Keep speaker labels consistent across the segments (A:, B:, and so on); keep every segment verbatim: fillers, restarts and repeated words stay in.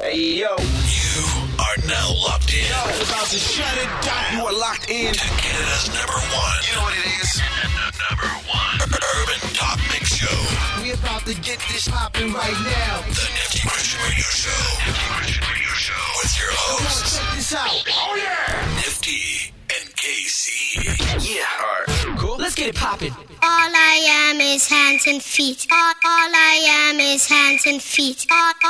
A: Hey, yo.
B: You are now locked in.
A: Yo, about to shut it down. You are locked in
B: to Canada's number one.
A: You know what it is?
B: Number one Urban Talk Mix Show.
A: We about to get this popping right now.
B: The Nifty Christian Radio Show. Nifty Christian Radio Show with your hosts.
A: Come on, check this out. Oh yeah.
B: Nifty and K C.
A: Yeah. All right. Cool.
C: Let's get it popping.
D: All I am is hands and feet. All, all I am is hands and feet. All, all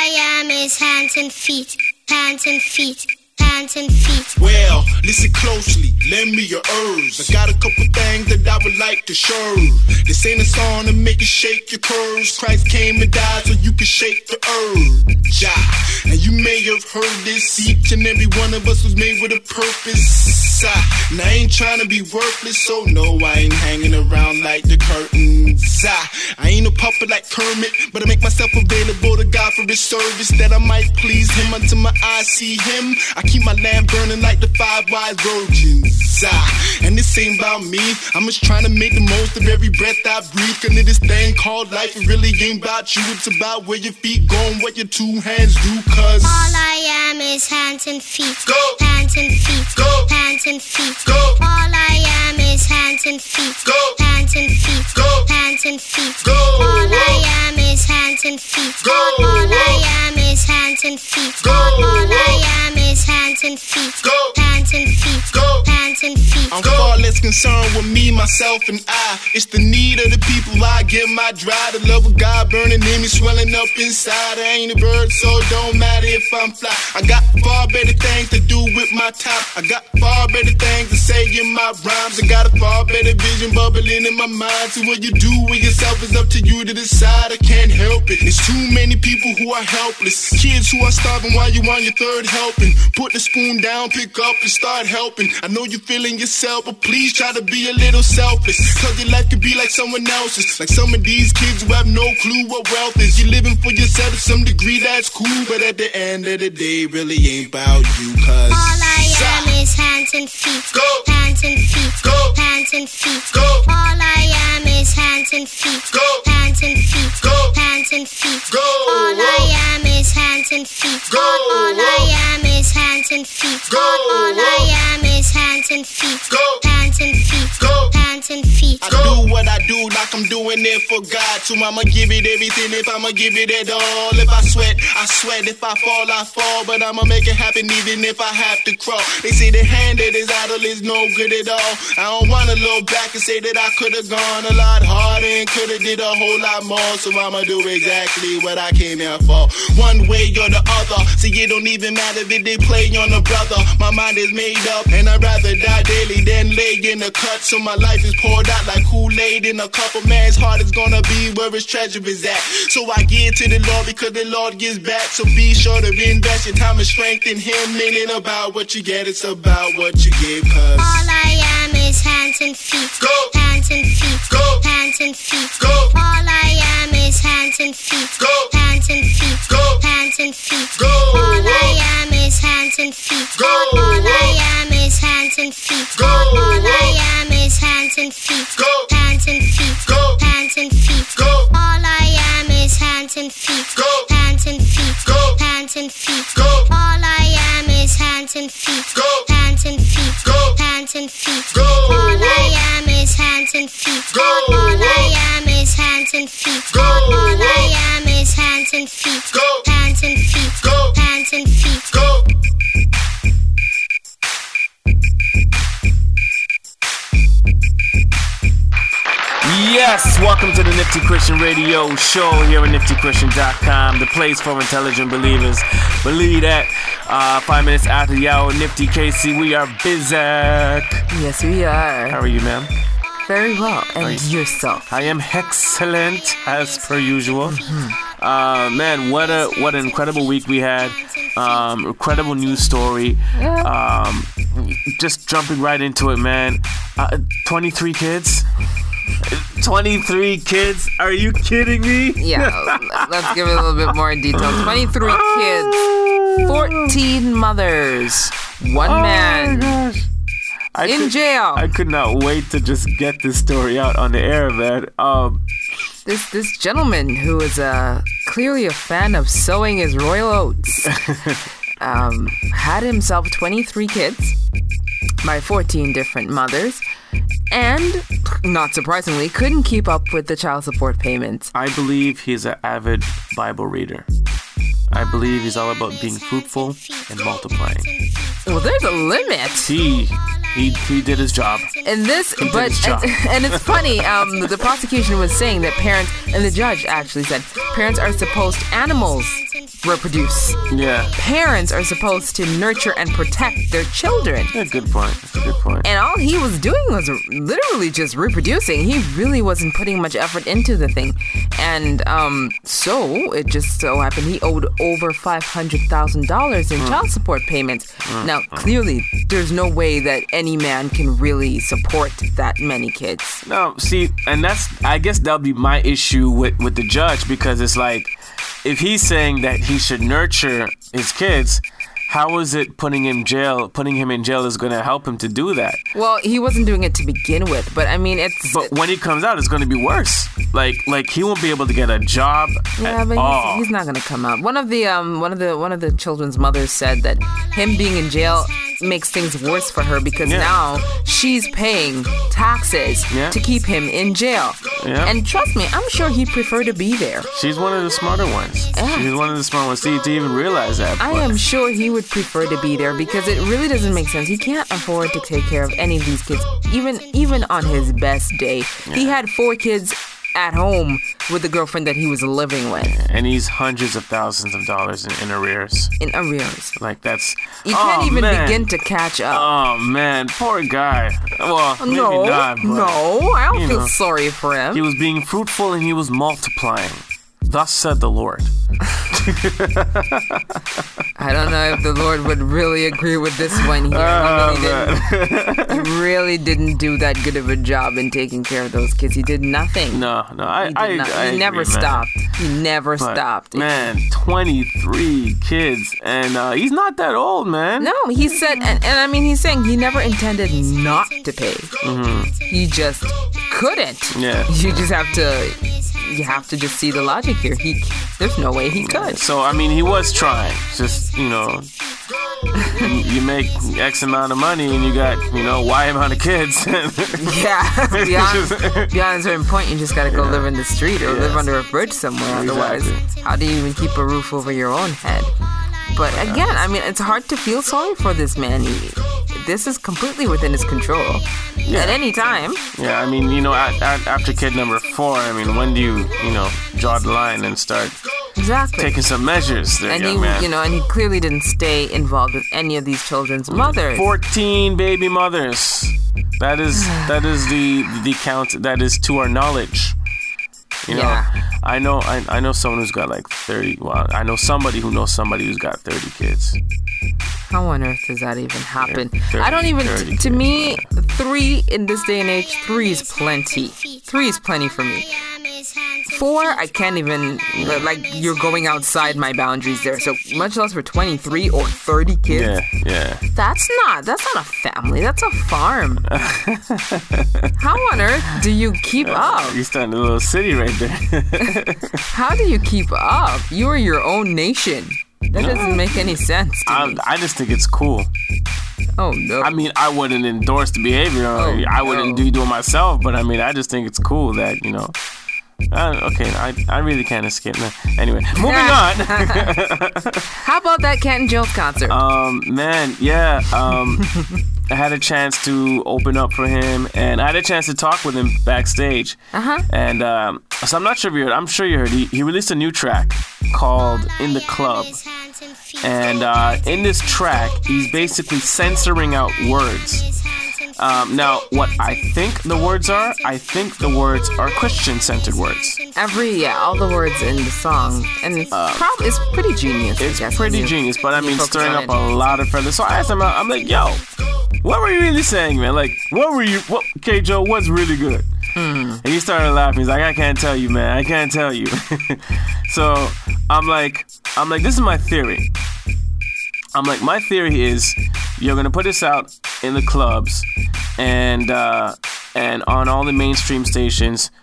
D: I am is hands and feet. Hands and feet. Hands and feet.
E: Well, listen closely, lend me your herbs. I got a couple things that I would like to show. This ain't a song to make you shake your curves. Christ came and died so you can shake the herb. Ja. And you may have heard this. Each and every one of us was made with a purpose. Ah. And I ain't trying to be worthless, so no, I ain't hanging around like the curtains. Ah. I ain't a puppet like Kermit, but I make myself available to God for His service, that I might please Him until my eyes see Him. I keep my lamp burning like the five wise virgins. Ah, and this ain't about me. I'm just trying to make the most of every breath I breathe. Cause this thing called life, it really ain't about you. It's about where your feet going, what your two hands do. Cause
D: all I am is hands and feet.
E: Go.
D: Hands and feet.
E: Go.
D: Hands and feet.
E: Go.
D: All I am is hands and feet.
E: Go.
D: Hands and feet.
E: Go.
D: Hands and feet.
E: Go.
D: All I am is hands and feet.
E: Go.
D: All, all I am is hands and feet.
E: Go.
D: All, all I am is hands and feet.
E: Go.
D: Hands and feet.
E: Go.
D: Hands and feet.
E: I'm far less concerned with me, myself, and I. It's the need of the people I give my dry. The love of God burning in me, swelling up inside. I ain't a bird, so it don't matter if I'm fly. I got far better things to do with my time. I got far better things to say in my rhymes. I got a far better vision bubbling in my mind. So what you do with yourself is up to you to decide. I can't help it. There's too many people who are helpless. Kids who are starving while you on your third helping. Put the spoon down, pick up and start helping. I know you're feeling yourself, but please try to be a little selfish. Cause your life could be like someone else's. Like some of these kids who have no clue what wealth is. You're living for yourself to some degree, that's cool. But at the end of the day, really ain't about you. Cause
D: all I am is hands and feet.
E: Go.
D: Hands and feet.
E: Go.
D: Hands and feet.
E: Go.
D: All I am is hands and feet.
E: Go.
D: Hands and feet.
E: Go.
D: Hands and feet.
E: Go.
D: All I am is hands and feet.
E: Go.
D: All I am is hands and feet.
E: Go.
D: All I am is hands and feet.
E: Go.
D: Hands and feet.
E: Go.
D: Hands and feet.
E: I do what I do like I'm doing it for God. So I'ma give it everything if I'ma give it at all. If I sweat, I sweat. If I fall, I fall. But I'ma make it happen even if I have to crawl. They say the hand that is idle is no good at all. I don't wanna look back and say that I could've gone a lot harder and could've did a whole lot more. So I'ma do exactly what I came here for. One way or the other. See, it don't even matter if they play on a brother. My mind is made up and I'd rather die daily than lay in the cut. So my life is poured out like Kool-Aid in a cup. A man's heart is gonna be where his treasure is at. So I give to the Lord because the Lord gives back. So be sure to invest your time and strength in Him. It ain't about what you get, it's about what you give. Cause
D: all I am is hands and feet.
E: Go.
D: Hands and feet.
E: Go.
D: Hands and feet.
E: Go.
D: All I am is hands and feet.
E: Go.
D: Hands and feet.
E: Go.
D: Hands and feet.
E: Go.
D: All I am is hands and feet.
E: Go.
D: All I am is hands and feet.
E: Go.
D: All I am is hands and feet.
E: Go.
D: Hands and feet.
E: Go.
D: Hands and feet.
E: Go.
D: All I am is hands and feet.
E: Go.
D: Hands and feet.
E: Go.
D: Hands and feet.
E: Go.
D: All I am is hands and feet.
E: Go.
D: Hands and feet.
E: Go.
D: Hands and feet.
E: Go.
D: All I am is hands and feet.
E: Go.
D: All I am is hands and feet.
E: Go.
D: All I am is hands and feet.
E: Go.
D: Hands and feet.
E: Go.
D: Hands and feet.
E: Go.
C: Yes, welcome to the Nifty Christian Radio Show here at nifty christian dot com, the place for intelligent believers. Believe that. Uh, five minutes after the hour, Nifty K C, we are busy.
F: Yes, we are.
C: How are you, ma'am?
F: Very well. And
C: you?
F: yourself?
C: I am excellent, as per usual. Mm-hmm. Uh, man, what a what an incredible week we had. Um, incredible news story.
F: Yeah.
C: Um, just jumping right into it, man. Uh, twenty-three kids. twenty-three kids? Are you kidding me?
F: Yeah, let's give it a little bit more detail. twenty-three kids, fourteen mothers, one
C: oh
F: man
C: my gosh. I
F: in
C: could,
F: jail.
C: I could not wait to just get this story out on the air, man. Um,
F: this this gentleman who is uh, clearly a fan of sowing his royal oats um, had himself twenty-three kids by fourteen different mothers, and, not surprisingly, couldn't keep up with the child support payments.
C: I believe he's an avid Bible reader. I believe he's all about being fruitful and multiplying.
F: Well, there's a limit.
C: He he he did his job.
F: And this,
C: He did
F: but
C: his job.
F: and, and it's funny. Um, the prosecution was saying that parents, and the judge actually said, parents are supposed animals reproduce.
C: Yeah.
F: Parents are supposed to nurture and protect their children.
C: Yeah, good point. That's a good point.
F: And all he was doing was literally just reproducing. He really wasn't putting much effort into the thing. And um, so it just so happened he owed over five hundred thousand dollars in
C: Mm.
F: child support payments.
C: Mm.
F: Now, clearly, there's no way that any man can really support that many kids.
C: No, see, and that's, I guess that'll be my issue with, with the judge, because it's like, if he's saying that he should nurture his kids, how is it putting him jail? Putting him in jail is going to help him to do that.
F: Well, he wasn't doing it to begin with, but I mean, it's.
C: But when he comes out, it's going to be worse. Like, like he won't be able to get a job
F: Yeah,
C: at
F: but
C: all.
F: he's, he's not gonna come out. One of the um, one of the one of the children's mothers said that him being in jail makes things worse for her because
C: Yeah.
F: now she's paying taxes
C: Yeah.
F: to keep him in jail.
C: Yeah.
F: And trust me, I'm sure he'd prefer to be there.
C: She's one of the smarter ones.
F: Yeah.
C: She's one of the smart ones to, to even realize that.
F: I
C: but-
F: am sure he would prefer to be there because it really doesn't make sense. He can't afford to take care of any of these kids, even even on his best day. He had four kids at home with the girlfriend that he was living with
C: And he's hundreds of thousands of dollars in, in arrears.
F: in arrears.
C: Like, that's...
F: You can't
C: oh,
F: even
C: man.
F: begin to catch up.
C: Oh, man. Poor guy. Well, maybe
F: no,
C: not, but,
F: no, I don't
C: you
F: feel
C: know,
F: sorry for him.
C: He was being fruitful and he was multiplying. Thus said the Lord.
F: I don't know if the Lord would really agree with this one here.
C: Oh,
F: he, really didn't, he really didn't do that good of a job in taking care of those kids. He did nothing.
C: No, no, I,
F: He, did
C: I,
F: not-
C: I
F: he never
C: agree, man.
F: stopped. He never
C: But,
F: stopped.
C: Man, twenty-three kids, and uh, he's not that old, man.
F: No, he said, and, and I mean, he's saying he never intended not to pay.
C: Mm-hmm.
F: He just couldn't.
C: Yeah.
F: You just have to, you have to just see the logic here. He, there's no way he could.
C: So, I mean, he was trying. Just, you know, you, you make X amount of money and you got, you know, Y amount of kids.
F: Yeah, beyond, beyond a certain point, you just gotta go live in the street or live under a bridge somewhere. Otherwise,
C: Exactly.
F: how do you even keep a roof over your own head? But again, I mean, it's hard to feel sorry for this man. He, this is completely within his control. At any time.
C: Yeah, I mean, you know, at, at, after kid number four, I mean, when do you, you know, draw the line and start
F: Exactly.
C: taking some measures there,
F: and
C: young
F: he,
C: man?
F: you know, and he clearly didn't stay involved with any of these children's mothers.
C: fourteen baby mothers. That is that is the the count that is to our knowledge. You know,
F: Yeah.
C: I know I, I know someone who's got like thirty. Well, I know somebody who knows somebody who's got thirty kids.
F: How on earth does that even happen?
C: thirty,
F: I don't even.
C: thirty
F: T- to
C: kids,
F: me, three in this day and age, three is plenty. Three is plenty for me. Four, I can't even. Like, you're going outside my boundaries there. So much less for twenty-three or thirty kids.
C: Yeah, yeah.
F: That's not. That's not a family. That's a farm. How on earth do you keep up?
C: You're starting a little city right there.
F: How do you keep up? You are your own nation. That doesn't make any sense to
C: I,
F: me.
C: I just think it's cool.
F: Oh no.
C: I mean, I wouldn't endorse the behavior. Or
F: Oh,
C: I wouldn't
F: no.
C: do do it myself. But I mean, I just think it's cool that, you know. Uh, okay, I I really can't escape that. Anyway, moving on.
F: How about that Canton Jones concert?
C: Um, man, yeah. Um, I had a chance to open up for him, and I had a chance to talk with him backstage.
F: Uh-huh.
C: And um, so I'm not sure if you heard. I'm sure you heard. He, he released a new track called "In the Club," and uh, in this track, he's basically censoring out words. Um, now, what I think the words are, I think the words are Christian-centered words.
F: Every, yeah, all the words in the song. And it's probably, it's pretty genius, I
C: It's
F: guess,
C: pretty
F: when you-
C: genious, but I
F: when you
C: mean,
F: focus
C: stirring
F: on
C: up
F: it.
C: a lot of feathers. So I asked him, I'm like, yo, what were you really saying, man? Like, what were you, what, K. Joe, what's really good?
F: Mm.
C: And he started laughing. He's like, I can't tell you, man. I can't tell you. So I'm like, I'm like, this is my theory. I'm like, my theory is you're going to put this out in the clubs and uh, and on all the mainstream stations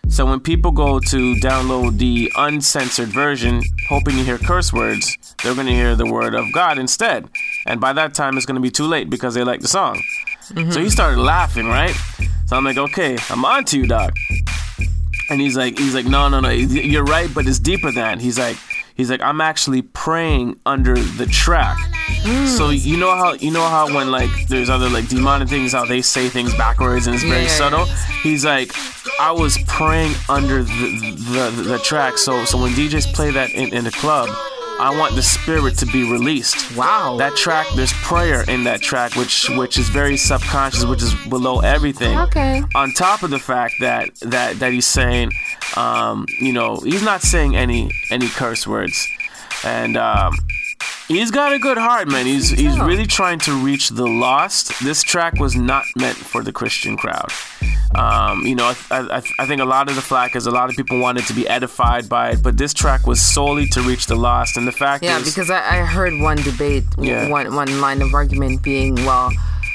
C: So when people go to download the uncensored version, hoping to hear curse words, they're going to hear the word of God instead. And by that time, it's going to be too late because they like the song. Mm-hmm. So he started laughing, right? So I'm like, okay, I'm on to you, Doc. And he's like, he's like, no, no, no, you're right, but it's deeper than that. He's like, he's like, I'm actually praying under the track. Mm. So you know how you know how when like there's other like demonic things, how they say things backwards and it's very yeah. subtle. He's like, I was praying under the the, the, the track. So so when D Js play that in, in the club, I want the spirit to be released.
F: Wow.
C: That track, there's prayer in that track, which which is very subconscious, which is below everything.
F: Okay.
C: On top of the fact that that that he's saying, um, you know, he's not saying any any curse words, and um, he's got a good heart, man. He's he's really trying to reach the lost. This track was not meant for the Christian crowd. Um, you know, I, I, I think a lot of the flack is a lot of people wanted to be edified by it, but this track was solely to reach the lost. And the fact
F: yeah,
C: is...
F: Yeah, because I, I heard one debate, yeah. one, one line of argument being, well,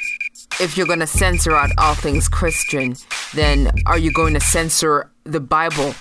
F: if you're going to censor out all things Christian, then are you going to censor the Bible?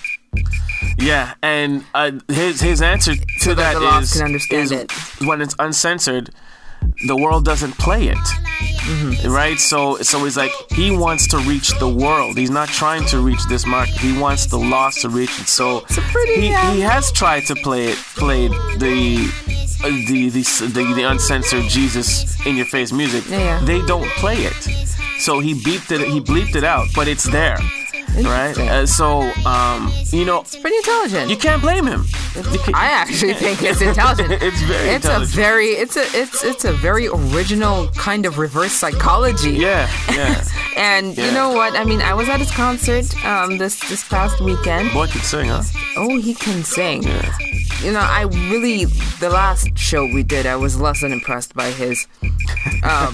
C: Yeah, and uh, his his answer to
F: so that,
C: that
F: the lost
C: is,
F: can understand
C: is
F: it.
C: When it's uncensored, the world doesn't play it. Mm-hmm. Right? So so he's like, he wants to reach the world. He's not trying to reach this market. He wants the lost to reach it. So
F: pretty,
C: he,
F: yeah.
C: he has tried to play it, played the uh, the, the the the uncensored Jesus in your face music.
F: Yeah.
C: They don't play it. So he beeped it he bleeped it out, but it's there. Right? Uh, so, um, you know...
F: It's pretty intelligent.
C: You can't blame him.
F: Can, I actually think it's intelligent.
C: It's very
F: It's
C: intelligent.
F: a very... It's a it's it's a very original kind of reverse psychology.
C: Yeah, yeah.
F: And
C: yeah.
F: you know what? I mean, I was at his concert um, this, this past weekend.
C: Boy can sing, huh?
F: Oh, he can sing.
C: Yeah.
F: You know, I really... The last show we did, I was less than impressed by his... Um,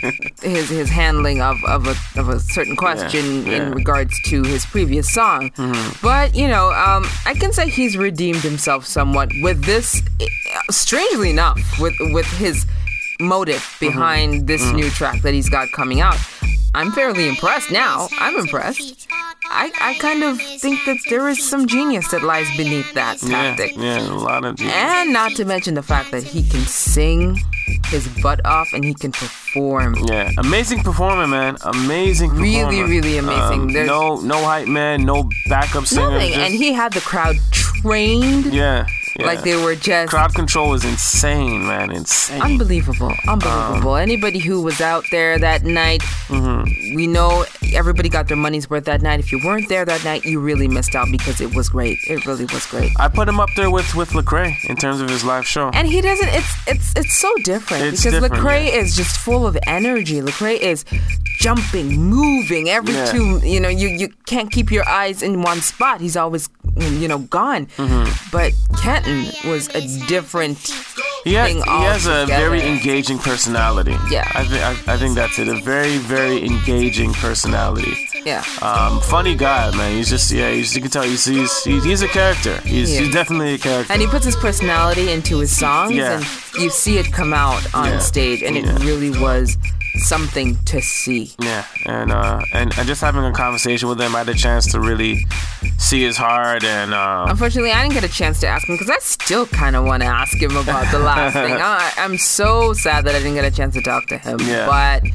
F: his his handling of, of, a, of a certain question
C: yeah, yeah.
F: in regards to his previous song. Mm-hmm. But, you know, um, I can say he's redeemed himself somewhat with this, strangely enough, with, with his motive behind mm-hmm. this mm-hmm. new track that he's got coming out. I'm fairly impressed now. I'm impressed. I, I kind of think that there is some genius that lies beneath that tactic.
C: Yeah, yeah, a lot of genius.
F: And not to mention the fact that he can sing his butt off and he can perform.
C: Yeah, amazing performer, man. Amazing performer.
F: Really, really amazing.
C: Um,
F: There's
C: no, no hype man, no backup singer.
F: nothing.
C: Just,
F: and he had the crowd trained.
C: Yeah. Yeah.
F: Like they were just...
C: Crowd control was insane, man. Insane.
F: Unbelievable. Unbelievable. Um, Anybody who was out there that night,
C: mm-hmm.
F: we know everybody got their money's worth that night. If you weren't there that night, you really missed out because it was great. It really was great.
C: I put him up there with, with Lecrae in terms of his live show.
F: And he doesn't... It's it's it's so different
C: It's
F: because
C: different,
F: Lecrae
C: yeah.
F: is just full of energy. Lecrae is jumping, moving every
C: Yeah.
F: two... You know, you, you can't keep your eyes in one spot. He's always, you know, gone.
C: Mm-hmm.
F: But Kenton was a different
C: He has,
F: thing
C: he has a
F: altogether.
C: very engaging personality.
F: Yeah.
C: I, th- I, I think that's it. A very, very engaging personality.
F: Yeah.
C: Um, funny guy, man. He's just, yeah, he's, you can tell he's he's, he's, he's a character. He's,
F: Yeah.
C: he's definitely a character.
F: And he puts his personality into his songs,
C: Yeah.
F: and you see it come out on
C: Yeah.
F: stage, and it
C: Yeah.
F: really was something to see.
C: Yeah, and uh, and, and just having a conversation with him, I had a chance to really see his heart, and uh,
F: Unfortunately, I didn't get a chance to ask him because I still kind of want to ask him about the last thing. I, I'm so sad that I didn't get a chance to talk to him,
C: Yeah.
F: but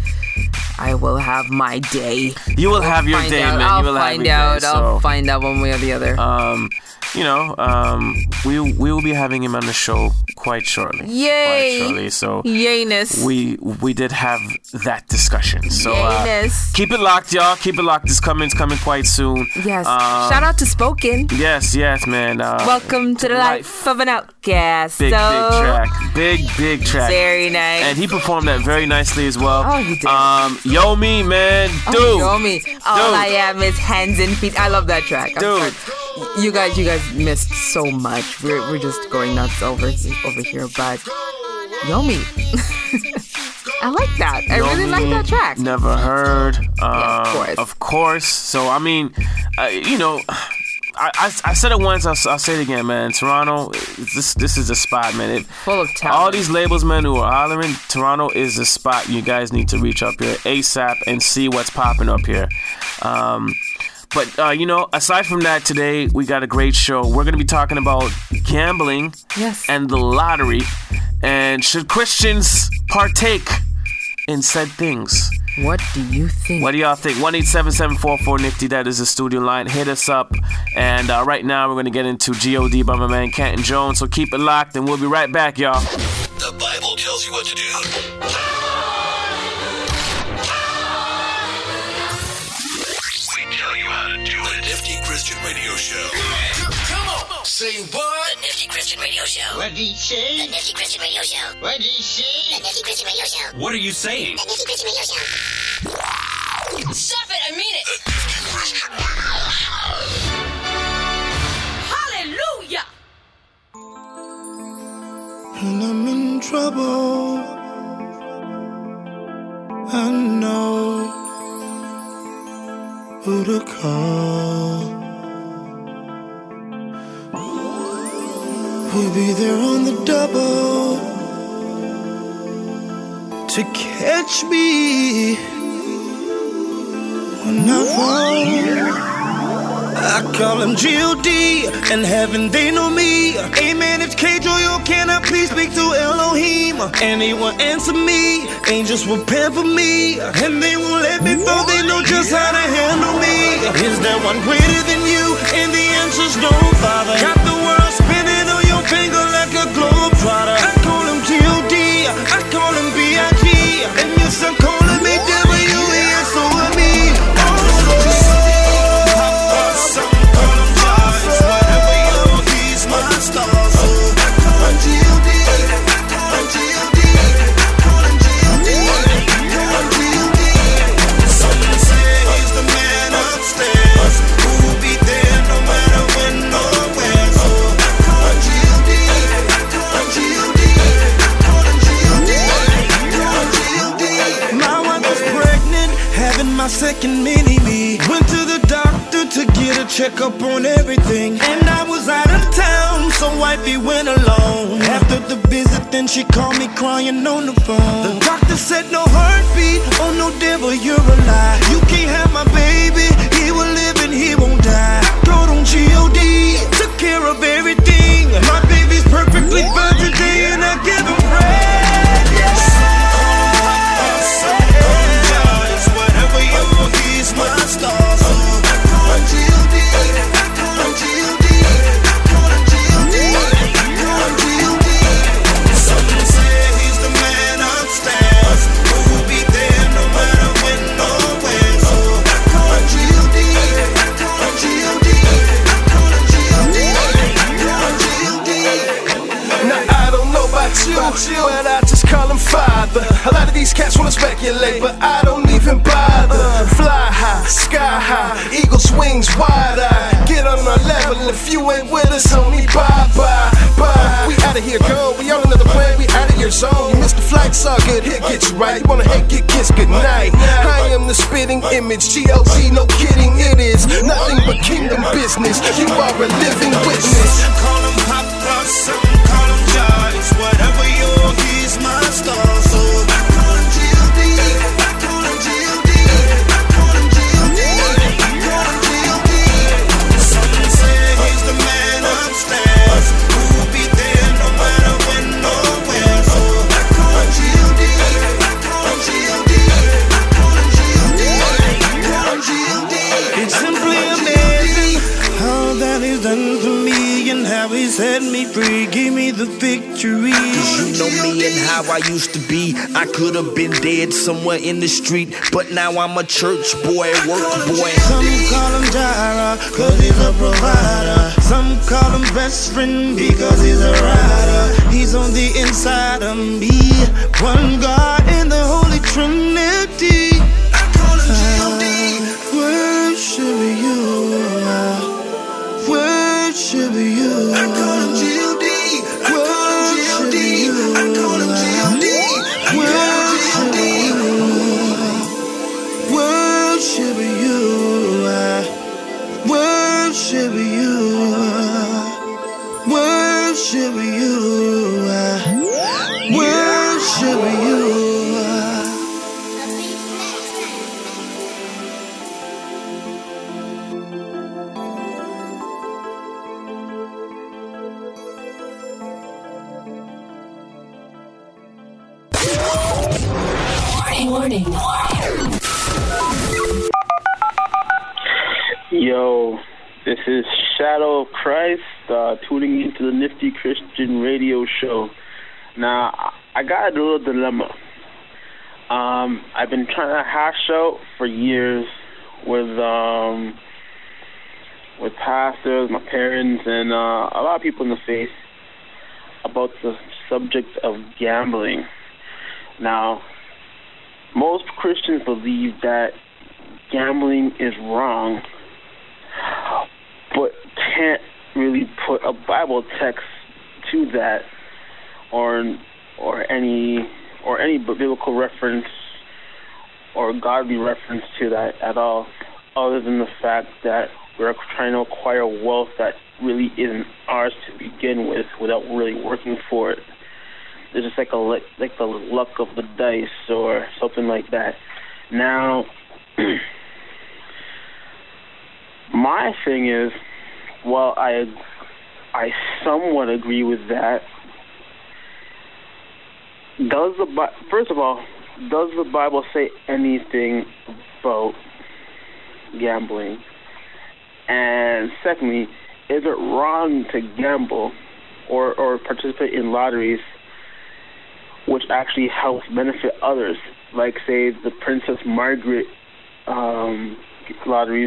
F: I will have my day.
C: you will have your
F: Find
C: day,
F: out.
C: man.
F: I'll
C: you will
F: find
C: have your
F: out.
C: day.
F: I'll
C: So,
F: find out one way or the other.
C: um, you know, um, we we will be having him on the show quite shortly.
F: Yay!
C: Quite shortly. So
F: Yayness.
C: we we did have that discussion. So uh,
F: Yayness.
C: keep it locked, y'all. Keep it locked. This coming, it's coming quite soon.
F: Yes.
C: Um,
F: Shout out to Spoken.
C: Yes, yes, man. Uh,
F: Welcome to the life of an outcast.
C: Big,
F: so,
C: big track. Big, big track.
F: Very nice.
C: And he performed that very nicely as well.
F: Oh, he did.
C: Um, Yo Me, man, dude.
F: Oh, you know me. All
C: Dude.
F: I am is hands and feet. I love that track. I'm
C: Dude.
F: sorry. You guys, you guys missed so much. We're we're just going nuts over over here, but Yomi. I like that. I
C: Yo
F: really
C: Me,
F: like that track.
C: Never heard. Um,
F: Yeah, of course.
C: Of course. So I mean, uh, you know. I, I, I said it once, I'll, I'll say it again, man. Toronto, this this is a spot, man. It,
F: Full of talent.
C: all these labels, man, who are hollering, Toronto is a spot you guys need to reach up here ASAP and see what's popping up here. Um, But, uh, you know, aside from that, today we got a great show. We're going to be talking about gambling
F: Yes.
C: and the lottery. And should Christians partake in said things?
F: What do you think?
C: What do y'all think? one eight seven seven four four nifty, that is the studio line. Hit us up. And uh, right now we're going to get into G O D by my man Canton Jones. So keep it locked and we'll be right back, y'all.
B: The Bible tells you what to do. We tell you how to do it. The Nifty Christian Radio Show.
A: Come on. Say what?
G: The Nifty Christian Radio Show.
A: What did he say?
G: The Nifty Christian Radio Show.
A: What did he say?
G: The Nifty Christian Radio Show.
B: What are you saying?
G: The Nifty Christian Radio Show. Stop it! I mean it.
B: The Nifty Christian Radio Show.
G: Hallelujah.
E: When I'm in trouble, I know who to call. We'll be there on the double to catch me when I fall. I call him G O D, and heaven they know me. Amen, it's K Joyo, can I please speak to Elohim? And he will answer me, angels will pamper me, and they won't let me fall, they know just how to handle me. Is there one greater than you? And the answer's no, Father. Got the world spinning on your finger like a globe trotter. I call him G O D, I call him B I G, and yes, I'm calling me W E S O M E. My second mini-me. Went to the doctor to get a checkup on everything, and I was out of town, so wifey went alone. After the visit, then she called me crying on the phone. The doctor said no heartbeat, oh no devil, you're a lie. You can't have my baby, he will live and he won't die. I called on G O D, took care of everything. My baby's perfectly fine today, and I give him praise. He's my star, so I call him G O D, I call him G O D, I call him G O D, I call him G O D. Some say he's the man upstairs, who will be there no matter when or where. So I call him G O D, I call him G O D, I call him G O D, I call him G O D.
A: Now I don't know about you, but I just call him Father. A lot of these cats wanna speculate, but I don't even bother. Fly high, sky high, eagle's wings wide eye. Get on our level, if you ain't with us, homie, bye bye bye. We outta here, go. We on another plane, we out of your zone. You missed the flight, it's all good. Here, get you right. You wanna hate, get kissed, good night. I am the spitting image, G O D, no kidding, it is nothing but kingdom business. You are a living witness.
E: Call him Papa, some call him Joyce. Whatever you're, he's my star, so I call him G O D, I call him G O D, I call him G O D, I call him G O D. Some say he's the man upstairs, who will be there no matter when or where. So I call him G O D, I call him G O D, I call him G O D, I call him G O D. It's simply amazing how that he's done for me, and how he set me free, gave me the victory.
H: Cause you know me and how I used to be. I could have been dead somewhere in the street, but now I'm a church boy, work boy.
E: Some call him Jireh, cause he's a provider. Some call him best friend because he's a rider. He's on the inside of me, one God in the Holy Trinity. I call him G O D. Worship you, worship you. I call him G O D, I call him G O D, I call him G O D, I call him G O D. Worship you, worship you, worship you, worship you.
G: Warning, warning.
I: Yo, this is Shadow of Christ, uh, tuning into the Nifty Christian Radio Show. Now, I got a little dilemma. Um, I've been trying to hash out for years with um, with pastors, my parents, and uh, a lot of people in the faith about the subject of gambling. Now, most Christians believe that gambling is wrong, but can't really put a Bible text to that, or or any or any biblical reference or godly reference to that at all, other than the fact that we're trying to acquire wealth that really isn't ours to begin with without really working for it. It's just like a like the luck of the dice or something like that. Now, my thing is, while I I somewhat agree with that, does the first of all, does the Bible say anything about gambling? And secondly, is it wrong to gamble or, or participate in lotteries which actually helps benefit others, like, say, the Princess Margaret um, lotteries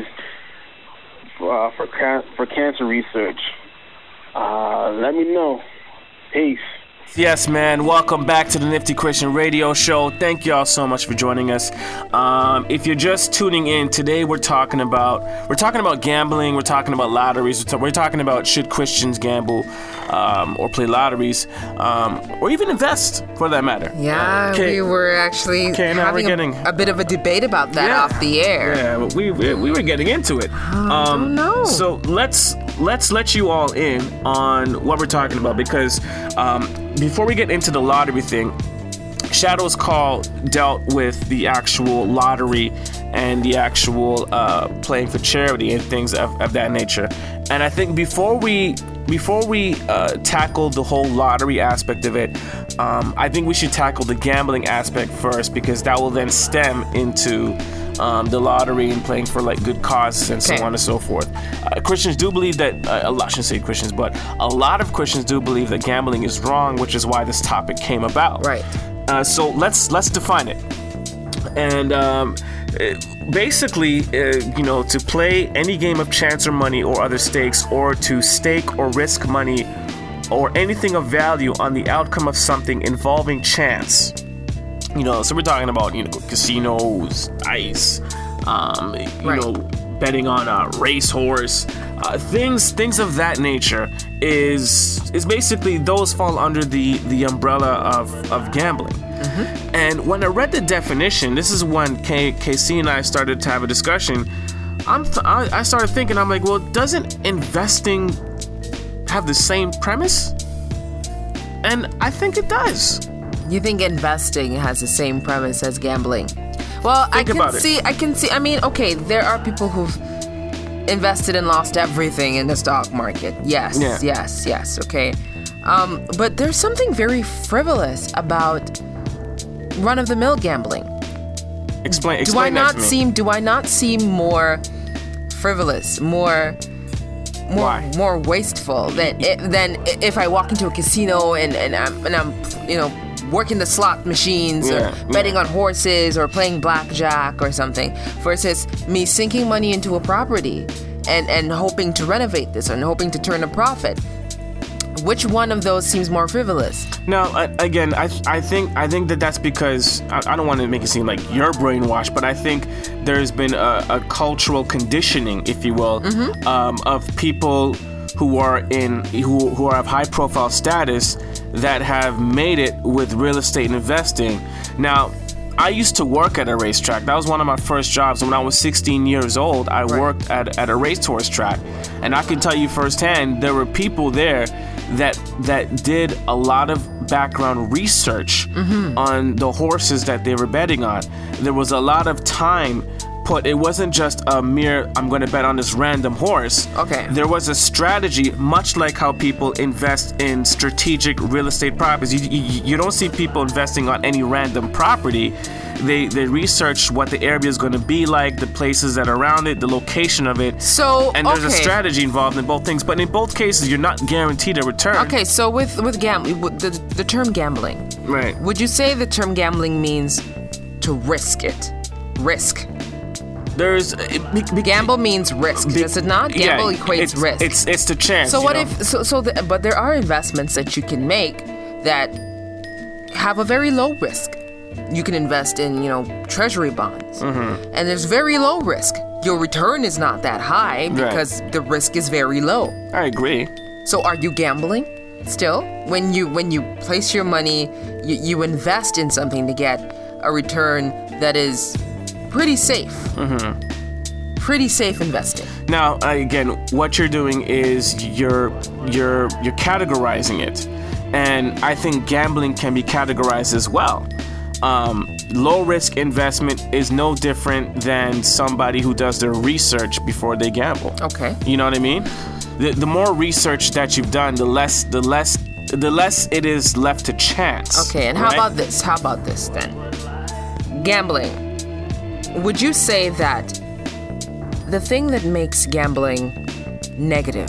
I: uh, for ca- for cancer research? Uh, let me know. Peace.
C: Yes, man. Welcome back to the Nifty Christian Radio Show. Thank you all so much for joining us. Um, if you're just tuning in, today we're talking about we're talking about gambling. We're talking about lotteries. We're, t- we're talking about should Christians gamble um, or play lotteries, um, or even invest, for that matter.
F: Yeah,
C: uh,
F: we were actually having
C: getting,
F: a, a bit of a debate about that
C: yeah,
F: off the air.
C: Yeah, we we, we were getting into it.
F: Oh, I don't know.
C: So let's let's let you all in on what we're talking about, because um, before we get into the lottery thing, Shadow's Call dealt with the actual lottery and the actual uh, playing for charity and things of, of that nature. And I think before we before we uh, tackle the whole lottery aspect of it, um, I think we should tackle the gambling aspect first, because that will then stem into um, the lottery and playing for like good causes and
F: okay.
C: so on and so forth. Uh, Christians do believe that, uh, a lot, I shouldn't say Christians, but a lot of Christians do believe that gambling is wrong, which is why this topic came about.
F: Right.
C: Uh, so let's let's define it. And um, basically, uh, you know, to play any game of chance or money or other stakes, or to stake or risk money or anything of value on the outcome of something involving chance. You know, so we're talking about, you know, casinos, dice, um, you
F: right.
C: know, betting on a racehorse, uh, things things of that nature is is basically, those fall under the, the umbrella of, of gambling. Mm-hmm. And when I read the definition, this is when K- KC and I started to have a discussion. I'm th- I, I started thinking, I'm like, well, doesn't investing have the same premise? And I think it does.
F: You think investing has the same premise as gambling? Well,
C: Think
F: I can
C: about it.
F: see. I can see. I mean, okay, there are people who've invested and lost everything in the stock market. Yes,
C: Yeah.
F: yes, yes. Okay, um, but there's something very frivolous about run-of-the-mill gambling.
C: Explain.
F: Do
C: Explain
F: I
C: that
F: not
C: to me.
F: seem? Do I not seem more frivolous, more, more,
C: Why?
F: more wasteful than i- than i- if I walk into a casino and and I'm and I'm you know working the slot machines
C: Yeah,
F: or betting
C: yeah.
F: on horses or playing blackjack or something, versus me sinking money into a property and and hoping to renovate this and hoping to turn a profit. Which one of those seems more frivolous?
C: No, I, again, I I think I think that that's because I, I don't want to make it seem like you're brainwashed, but I think there's been a, a cultural conditioning, if you will,
F: Mm-hmm.
C: um, of people who are in who who are of high profile status that have made it with real estate and investing. Now, I used to work at a racetrack. That was one of my first jobs. When I was sixteen years old, I
F: Right.
C: worked at, at a racehorse track. And I can tell you firsthand, there were people there that that did a lot of background research
F: Mm-hmm.
C: on the horses that they were betting on. There was a lot of time put, it wasn't just a mere, I'm going to bet on this random horse.
F: Okay.
C: There was a strategy, much like how people invest in strategic real estate properties. You, you, you don't see people investing on any random property. They they research what the area is going to be like, the places that are around it, the location of it.
F: So,
C: and there's
F: okay.
C: a strategy involved in both things. But in both cases, you're not guaranteed a return.
F: Okay, so with with gambling, the the term gambling,
C: right?
F: Would you say the term gambling means to risk it? Risk.
C: There's it, be, be,
F: gamble means risk,
C: be,
F: does it not? Gamble
C: yeah,
F: equates
C: it's,
F: risk.
C: It's it's the chance.
F: So what
C: know?
F: if so so? The, but there are investments that you can make that have a very low risk. You can invest in, you know, treasury bonds,
C: mm-hmm.
F: and there's very low risk. Your return is not that high because
C: right.
F: the risk is very low.
C: I agree.
F: So are you gambling still? When you when you place your money, you, you invest in something to get a return that is pretty safe.
C: Mm-hmm.
F: Pretty safe investing.
C: Now, again, what you're doing is you're you're you're categorizing it, and I think gambling can be categorized as well. Um, low risk investment is no different than somebody who does their research before they gamble.
F: Okay.
C: You know what I mean? The the more research that you've done, the less the less the less it is left to chance.
F: Okay, and
C: right?
F: how about this? How about this then? Gambling. Would you say that the thing that makes gambling negative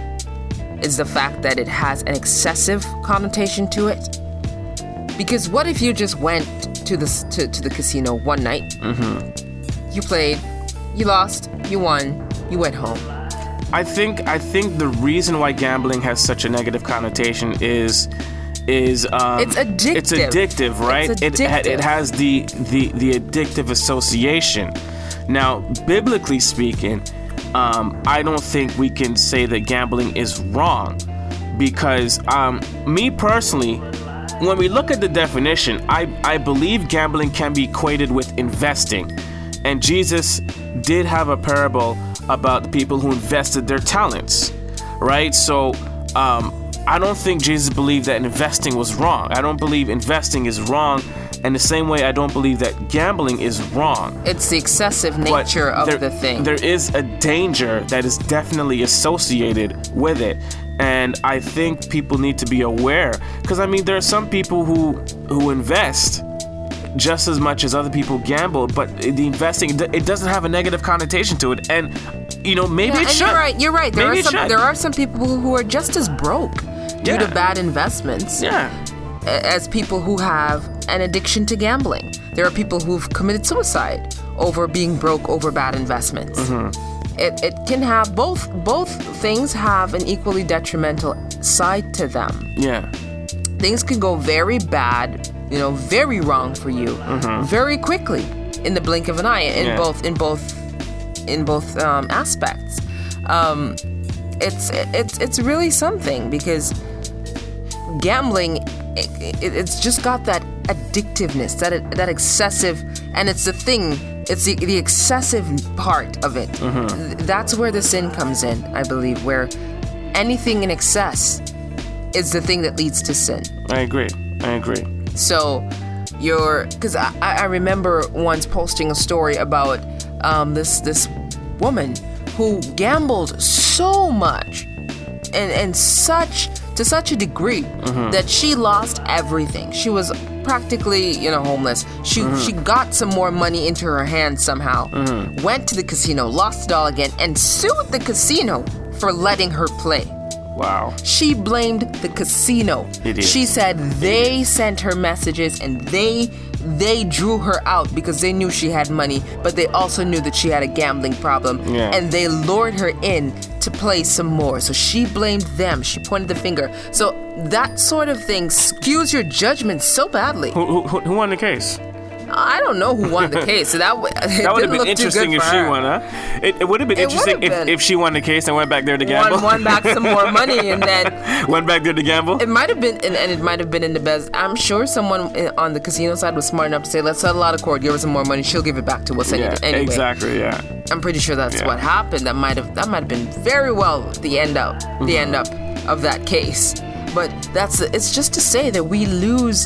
F: is the fact that it has an excessive connotation to it? Because what if you just went to the to, to the casino one night,
C: mm-hmm.
F: you played, you lost, you won, you went home?
C: I think I think the reason why gambling has such a negative connotation is is um,
F: it's addictive.
C: It's addictive, right?
F: It's addictive.
C: It it has the the the addictive association. Now, biblically speaking, um, I don't think we can say that gambling is wrong, because um, me personally, when we look at the definition, I, I believe gambling can be equated with investing. And Jesus did have a parable about the people who invested their talents, right? So um, I don't think Jesus believed that investing was wrong. I don't believe investing is wrong. And the same way, I don't believe that gambling is wrong.
F: It's the excessive nature
C: but there,
F: of the thing.
C: There is a danger that is definitely associated with it. And I think people need to be aware, because I mean, there are some people who who invest just as much as other people gamble, but the investing, it doesn't have a negative connotation to it. And you know, maybe
F: yeah,
C: it
F: and
C: should.
F: You're right. You're right. There
C: maybe
F: are some. There are some people who are just as broke due
C: yeah.
F: to bad investments.
C: Yeah.
F: As people who have an addiction to gambling. There are people who've committed suicide over being broke over bad investments.
C: Mm-hmm.
F: It, it can have both both things have an equally detrimental side to them.
C: Yeah.
F: Things can go very bad, you know, very wrong for you,
C: mm-hmm.
F: very quickly in the blink of an eye in
C: yeah.
F: both in both in both um, aspects. Um, it's it's it's really something, because gambling, it, it, it's just got that addictiveness, that that excessive, and it's the thing. It's the, the excessive part of it.
C: Mm-hmm.
F: That's where the sin comes in, I believe, where anything in excess is the thing that leads to sin.
C: I agree. I agree.
F: So you're, because I, I remember once posting a story about um, this this woman who gambled so much and, and such to such a degree
C: mm-hmm.
F: that she lost everything. She was practically, you know, homeless. She
C: mm-hmm.
F: she got some more money into her hands somehow,
C: mm-hmm.
F: went to the casino, lost it all again, and sued the casino for letting her play.
C: Wow.
F: She blamed the casino.
C: Idiot.
F: She said they sent her messages and they they drew her out because they knew she had money, but they also knew that she had a gambling problem.
C: Yeah.
F: And they lured her in to play some more. So she blamed them. She pointed the finger. So that sort of thing skews your judgment so badly.
C: Who, who, who won the case?
F: I don't know who won the case. So that w- it
C: that would have
F: didn't
C: been
F: look
C: interesting
F: too good
C: if
F: for
C: she
F: her.
C: won, huh? It, it would have been
F: It
C: interesting
F: would've
C: if,
F: been.
C: if she won the case and went back there to gamble.
F: Won, won back some more money and then
C: went back there to gamble.
F: it might have been, and, and it might have been in the best. I'm sure someone in- on the casino side was smart enough to say, let's settle out of court, give her some more money, she'll give it back to us any-
C: Yeah,
F: anyway.
C: exactly. Yeah.
F: I'm pretty sure that's
C: Yeah.
F: what happened. That might have that might have been very well the end up the end up of that case. But that's it's just to say that we lose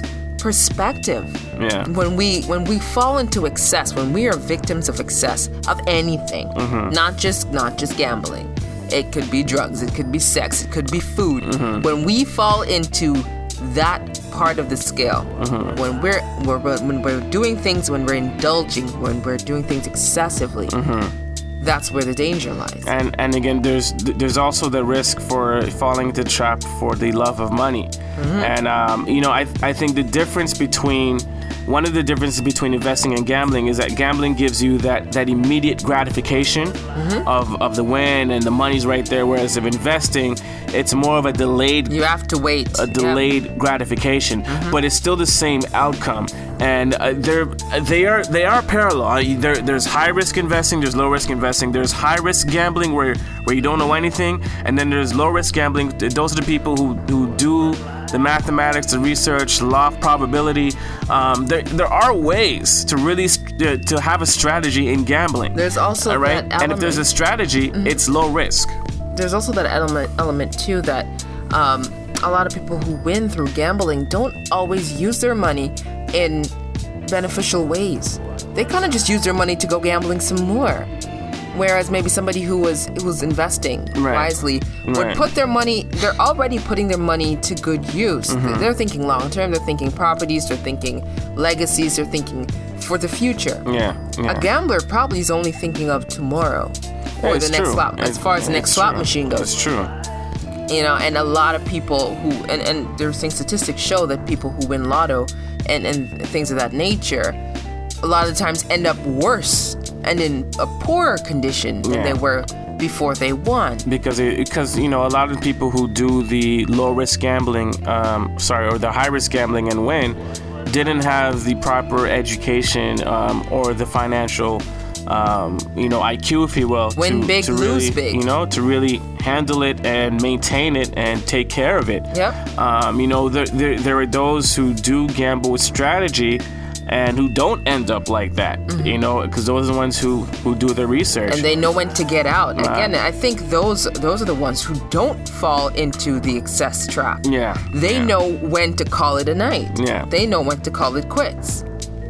F: perspective.
C: Yeah.
F: When we when we fall into excess, when we are victims of excess of anything,
C: Mm-hmm.
F: not just not just gambling. It could be drugs, it could be sex, it could be food.
C: Mm-hmm.
F: When we fall into that part of the scale,
C: Mm-hmm.
F: when we're, we're when we're doing things, when we're indulging, when we're doing things excessively, that's where the danger lies.
C: And and again, there's there's also the risk for falling into the trap for the love of money. And um, you know, I I think the difference between one of the differences between investing and gambling is that gambling gives you that, that immediate gratification of, of the win and the money's right there, whereas if investing, it's more of a delayed
F: You have to wait.
C: a delayed gratification, but it's still the same outcome. And uh, they're they are they are parallel. Uh, There, there's high risk investing, there's low risk investing. There's high risk gambling where where you don't know anything, and then there's low risk gambling. Those are the people who who do the mathematics, the research, law of probability. Um, there there are ways to really st- uh, to have a strategy in gambling.
F: There's also
C: all right,
F: that
C: and if there's a
F: element.
C: strategy, it's low risk.
F: There's also that element element too that um, a lot of people who win through gambling don't always use their money in beneficial ways. They kind of just use their money to go gambling some more. Whereas maybe somebody who was who was investing
C: Right.
F: wisely would
C: Right.
F: put their money, they're already putting their money to good use.
C: Mm-hmm.
F: They're thinking long term, they're thinking properties, they're thinking legacies, they're thinking for the future.
C: Yeah, yeah.
F: A gambler probably is only thinking of tomorrow
C: Yeah,
F: or
C: it's
F: the next
C: true.
F: slot, as
C: It-
F: far as the next
C: it's
F: slot
C: true.
F: machine goes.
C: It's true.
F: You know, and a lot of people who, and, and they're saying statistics show that people who win lotto and, and things of that nature, a lot of the times end up worse and in a poorer condition than
C: Yeah.
F: they were before they won.
C: Because it, because you know a lot of people who do the low risk gambling, um, sorry, or the high risk gambling and win, didn't have the proper education um, or the financial, um, you know, I Q, if you will,
F: Win
C: to,
F: big,
C: to
F: lose
C: really,
F: big.
C: you know, to really handle it and maintain it and take care of it.
F: Yep.
C: Um, you know, there, there there are those who do gamble with strategy. And who don't end up like that, you know, because those are the ones who, who do the research.
F: And they know when to get out.
C: Right.
F: Again, I think those those are the ones who don't fall into the excess trap.
C: Yeah.
F: They
C: yeah.
F: know when to call it a night.
C: Yeah.
F: They know when to call it quits.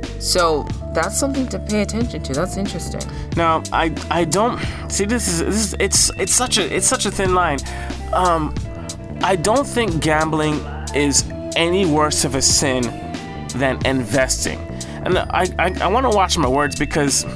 F: So that's something to pay attention to. That's interesting.
C: Now, I I don't see this is this is it's it's such a it's such a thin line. Um, I don't think gambling is any worse of a sin than investing, and I I, I want to watch my words because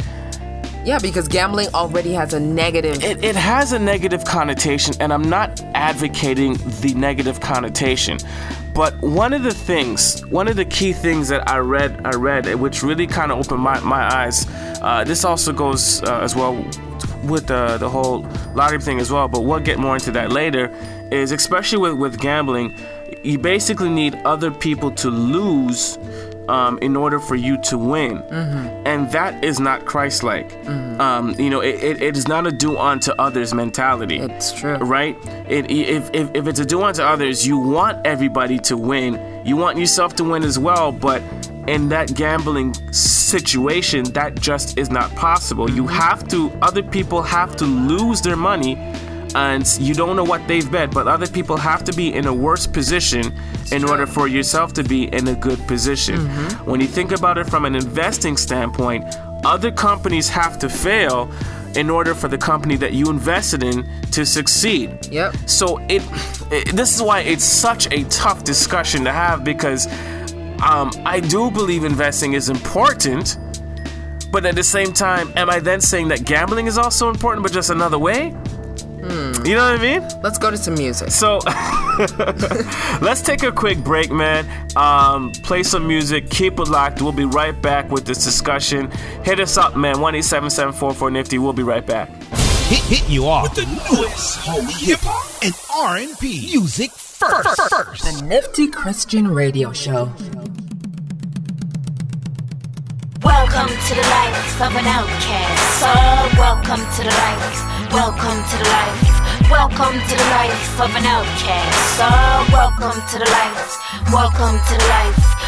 F: Yeah, because gambling already has a negative.
C: it, it has a negative connotation, and I'm not advocating the negative connotation. But one of the things, one of the key things that I read, I read, which really kind of opened my, my eyes. Uh, this also goes uh, as well with the the whole lottery thing as well. But we'll get more into that later. Is especially with with gambling, you basically need other people to lose um, in order for you to win,
F: Mm-hmm.
C: and that is not Christ-like.
F: Mm-hmm.
C: Um, you know, it, it, it is not a do unto others mentality.
F: It's true.
C: Right? It, if, if, if it's a do unto others, you want everybody to win. You want yourself to win as well, but in that gambling situation, that just is not possible. You have to, other people have to lose their money, and you don't know what they've bet, but other people have to be in a worse position in order for yourself to be in a good position. When you think about it from an investing standpoint, other companies have to fail in order for the company that you invested in to succeed.
F: Yep.
C: So it, it this is why it's such a tough discussion to have, because um, I do believe investing is important, but at the same time, am I then saying that gambling is also important, but just another way? You know what I mean?
F: Let's go to some music.
C: So let's take a quick break, man. Um, play some music. Keep it locked. We'll be right back with this discussion. Hit us up, man. one eight seven seven four four nifty. We'll be right back.
J: Hit, hit you off with the newest hip hop and R and B music first. first.
F: The Nifty Christian Radio Show.
G: Welcome to the life of an outcast. So welcome to the life. Welcome to the life. Welcome to the life of an outcast. So welcome to the life. Welcome to the life. Welcome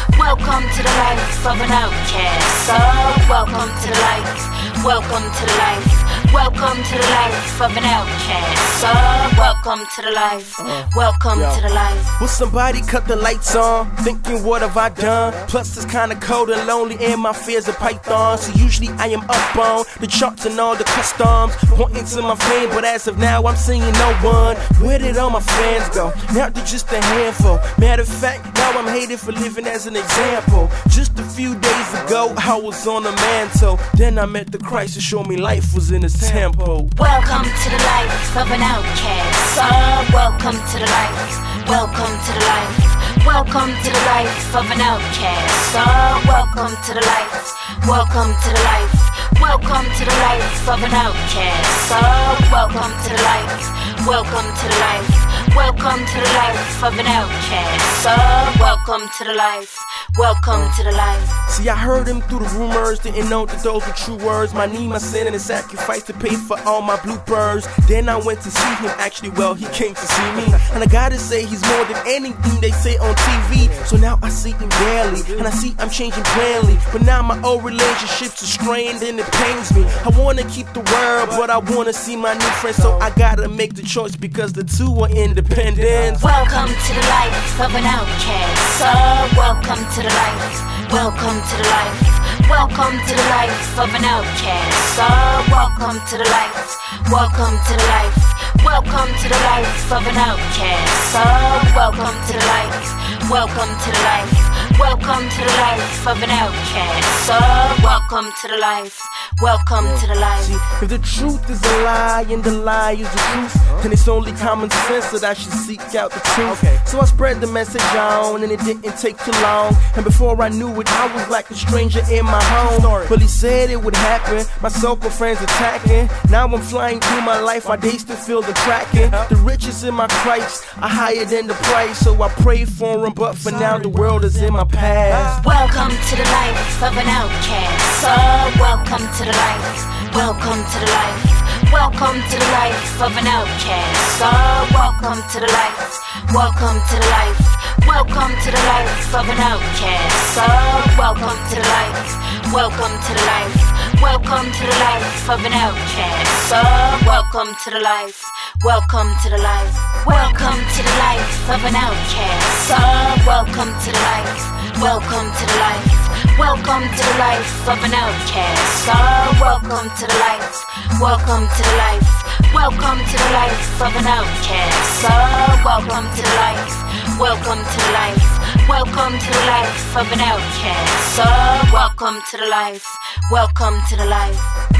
G: welcome to the life of an outcast. So welcome to the life, welcome to the life, welcome to the life of an outcast. So welcome to the life, welcome
A: Yo.
G: to the life.
A: Will somebody cut the lights on? Thinking, what have I done? Plus, it's kinda cold and lonely, and my fears are python. So, usually, I am up on the charts and all the customs, pointing to my fame. But as of now, I'm seeing no one. Where did all my fans go? Now they're just a handful. Matter of fact, now I'm hated for living as an example. Just a few days ago, I was on a mantle. Then I met the Christ to show me life was in his temple.
G: Welcome to the life of an outcast. So welcome to the life, welcome to the life, welcome to the life of an outcast. So welcome to the life, welcome to the life, welcome to the life of an outcast. So welcome to the life, welcome to the life, welcome to the life of an outcast. So welcome to the life, welcome to the life.
A: See, I heard him through the rumors, didn't know that those were true words. My need, my sin, and a sacrifice to pay for all my bloopers. Then I went to see him, actually, well, he came to see me. And I gotta say, he's more than anything they say on T V. So now I see him daily, and I see I'm changing plainly. But now my old relationships are strained, and it pains me. I wanna keep the world, but I wanna see my new friends. So I gotta make the choice, because the two are independent.
G: Welcome to the life of an outcast. So welcome to the life, welcome to the life, welcome to the life of an outcast. So welcome to the life, welcome to the life, welcome to the life of an outcast. So welcome to the life, welcome to the life, welcome to the life of an outcast. So welcome to the life, welcome to the life.
A: See, if the truth is a lie and the lie is the truth, then it's only common sense that I should seek out the truth. Okay. So I spread the message on, and it didn't take too long. And before I knew it, I was like a stranger in my home. But he said it would happen. My circle friends attacking. Now I'm flying through my life. My days still feel the tracking. The riches in my Christ are higher than the price. So I pray for him, but for now the world is in my past.
G: Welcome to the life of an outcast. So welcome to the life, welcome to the life, welcome to the life of an outcast. So welcome to the life, welcome to the life, welcome to the life of an outcast. So welcome to the life, welcome to the life, welcome to the life of an outcast. So welcome to the life, welcome to the life, welcome to the life of an outcast. So welcome to the life, welcome to the life, welcome to the life of an outcast. So welcome to the life, welcome to the life, welcome to the life of an outcast. So welcome to the life, welcome to the life, welcome to the life of an outcast. So welcome to the life, welcome to the life.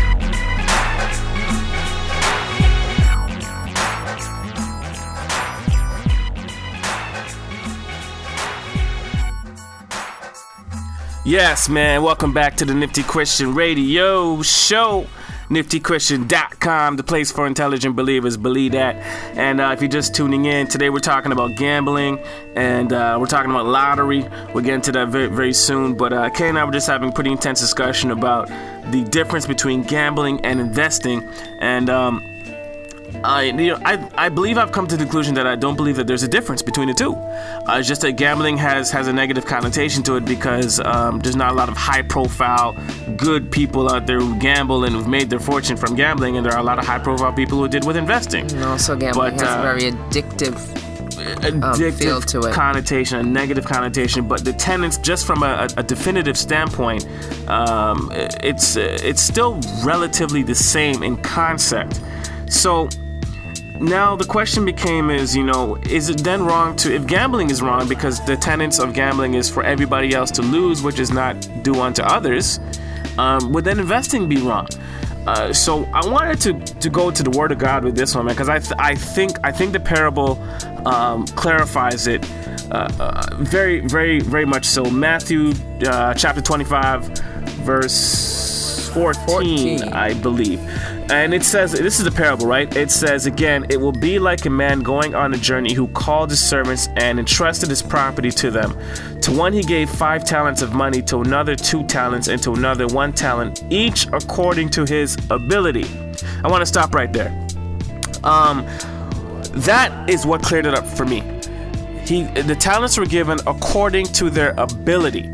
C: Yes, man. Welcome back to the Nifty Christian Radio Show. nifty christian dot com, the place for intelligent believers. Believe that. And uh, if you're just tuning in, today we're talking about gambling, and uh, we're talking about lottery. We'll get into that very, very soon. But uh, Kay and I were just having a pretty intense discussion about the difference between gambling and investing. And um, I, you know, I, I believe I've come to the conclusion that I don't believe that there's a difference between the two. Uh, it's just that gambling has, has a negative connotation to it because um, there's not a lot of high-profile, good people out there who gamble and who've made their fortune from gambling, and there are a lot of high-profile people who did with investing.
F: And also gambling
C: but,
F: has
C: uh,
F: a very addictive,
C: addictive
F: um, feel to it.
C: connotation, a negative connotation. But the tenants, just from a, a definitive standpoint, um, it's it's still relatively the same in concept. So now the question became is, you know, is it then wrong to, if gambling is wrong because the tenets of gambling is for everybody else to lose, which is not do unto others, um, would then investing be wrong? Uh, so I wanted to, to go to the Word of God with this one, man, because I th- I think I think the parable um, clarifies it uh, uh, very very very much so. Matthew uh, chapter twenty-five, verse fourteen, fourteen, I believe. And it says, this is the parable, right? It says, again, it will be like a man going on a journey who called his servants and entrusted his property to them. To one he gave five talents of money, to another two talents, and to another one talent, each according to his ability. I want to stop right there. Um, that is what cleared it up for me. he the talents were given according to their ability.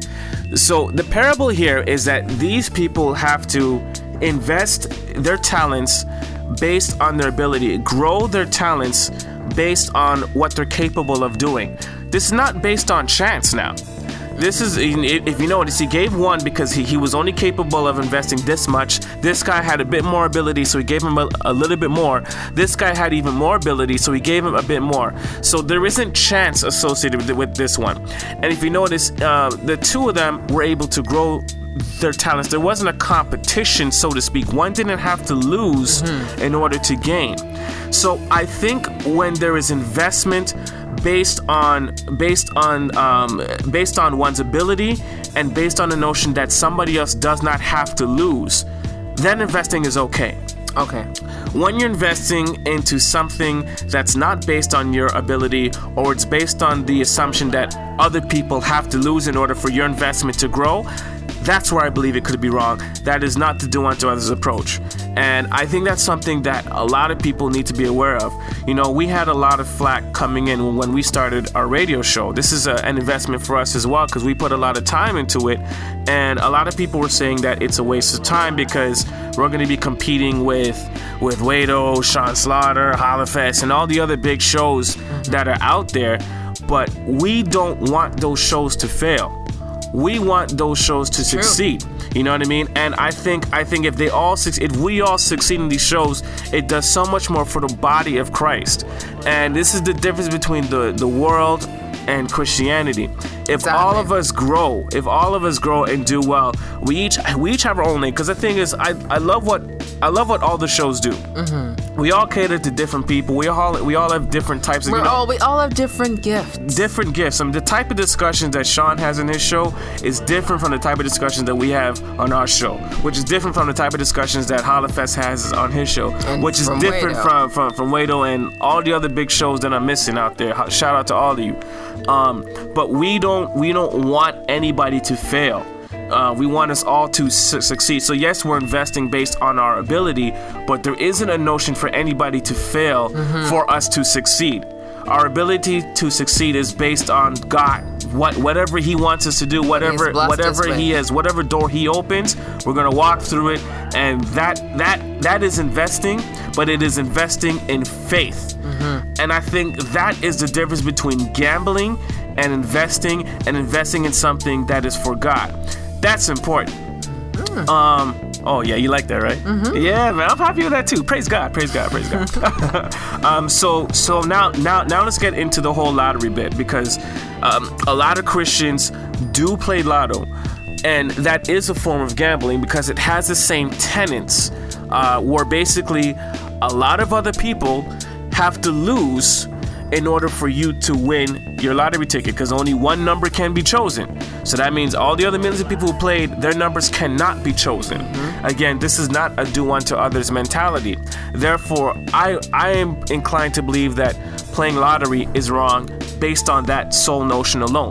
C: So the parable here is that these people have to invest their talents based on their ability, grow their talents based on what they're capable of doing. This is not based on chance now. This is, if you notice, he gave one because he, he was only capable of investing this much. This guy had a bit more ability, so he gave him a, a little bit more. This guy had even more ability, so he gave him a bit more. So there isn't chance associated with, with this one. And if you notice, uh, the two of them were able to grow their talents. There wasn't a competition, so to speak. One didn't have to lose mm-hmm. in order to gain. So I think when there is investment based on based on um, based on one's ability and based on the notion that somebody else does not have to lose, then investing is okay.
F: Okay.
C: When you're investing into something that's not based on your ability, or it's based on the assumption that other people have to lose in order for your investment to grow, that's where I believe it could be wrong. That is not the do unto others approach. And I think that's something that a lot of people need to be aware of. You know, we had a lot of flack coming in when we started our radio show. This is a, an investment for us as well, because we put a lot of time into it. And a lot of people were saying that it's a waste of time because we're going to be competing with with Wado, Sean Slaughter, Hollafest, and all the other big shows that are out there. But we don't want those shows to fail. We want those shows to
F: True.
C: succeed. You know what I mean? And I think I think if they all succeed, if we all succeed in these shows, it does so much more for the body of Christ. And this is the difference between the, the world and Christianity. If
F: exactly.
C: all of us grow, if all of us grow and do well, we each we each have our own lane. Because the thing is, I, I love what I love what all the shows do. Mm-hmm. We all cater to different people. We all we all have different types of.
F: We're
C: you know,
F: all we all have different gifts.
C: Different gifts. I mean, the type of discussions that Sean has in his show is different from the type of discussions that we have on our show, which is different from the type of discussions that Hollafest has on his show,
F: and
C: which is different
F: Wado.
C: from from from Wado and all the other big shows that I'm missing out there. Shout out to all of you. Um, but we don't we don't want anybody to fail. Uh, we want us all to su- succeed. So yes, we're investing based on our ability, but there isn't a notion for anybody to fail mm-hmm. for us to succeed. Our ability to succeed is based on God. What whatever He wants us to do, whatever whatever He is, whatever door He opens, we're gonna walk through it, and that that that is investing, but it is investing in faith. Mm-hmm. And I think that is the difference between gambling and investing, and investing in something that is for God. That's important. Mm. Um. Oh yeah, you like that, right? Mm-hmm. Yeah, man, I'm happy with that too. Praise God, praise God, praise God. um. So so now now now let's get into the whole lottery bit, because um, a lot of Christians do play lotto, and that is a form of gambling because it has the same tenets, uh, where basically a lot of other people have to lose in order for you to win your lottery ticket, because only one number can be chosen. So that means all the other millions of people who played, their numbers cannot be chosen. Mm-hmm. Again, this is not a do unto others mentality. Therefore, I I am inclined to believe that playing lottery is wrong based on that sole notion alone.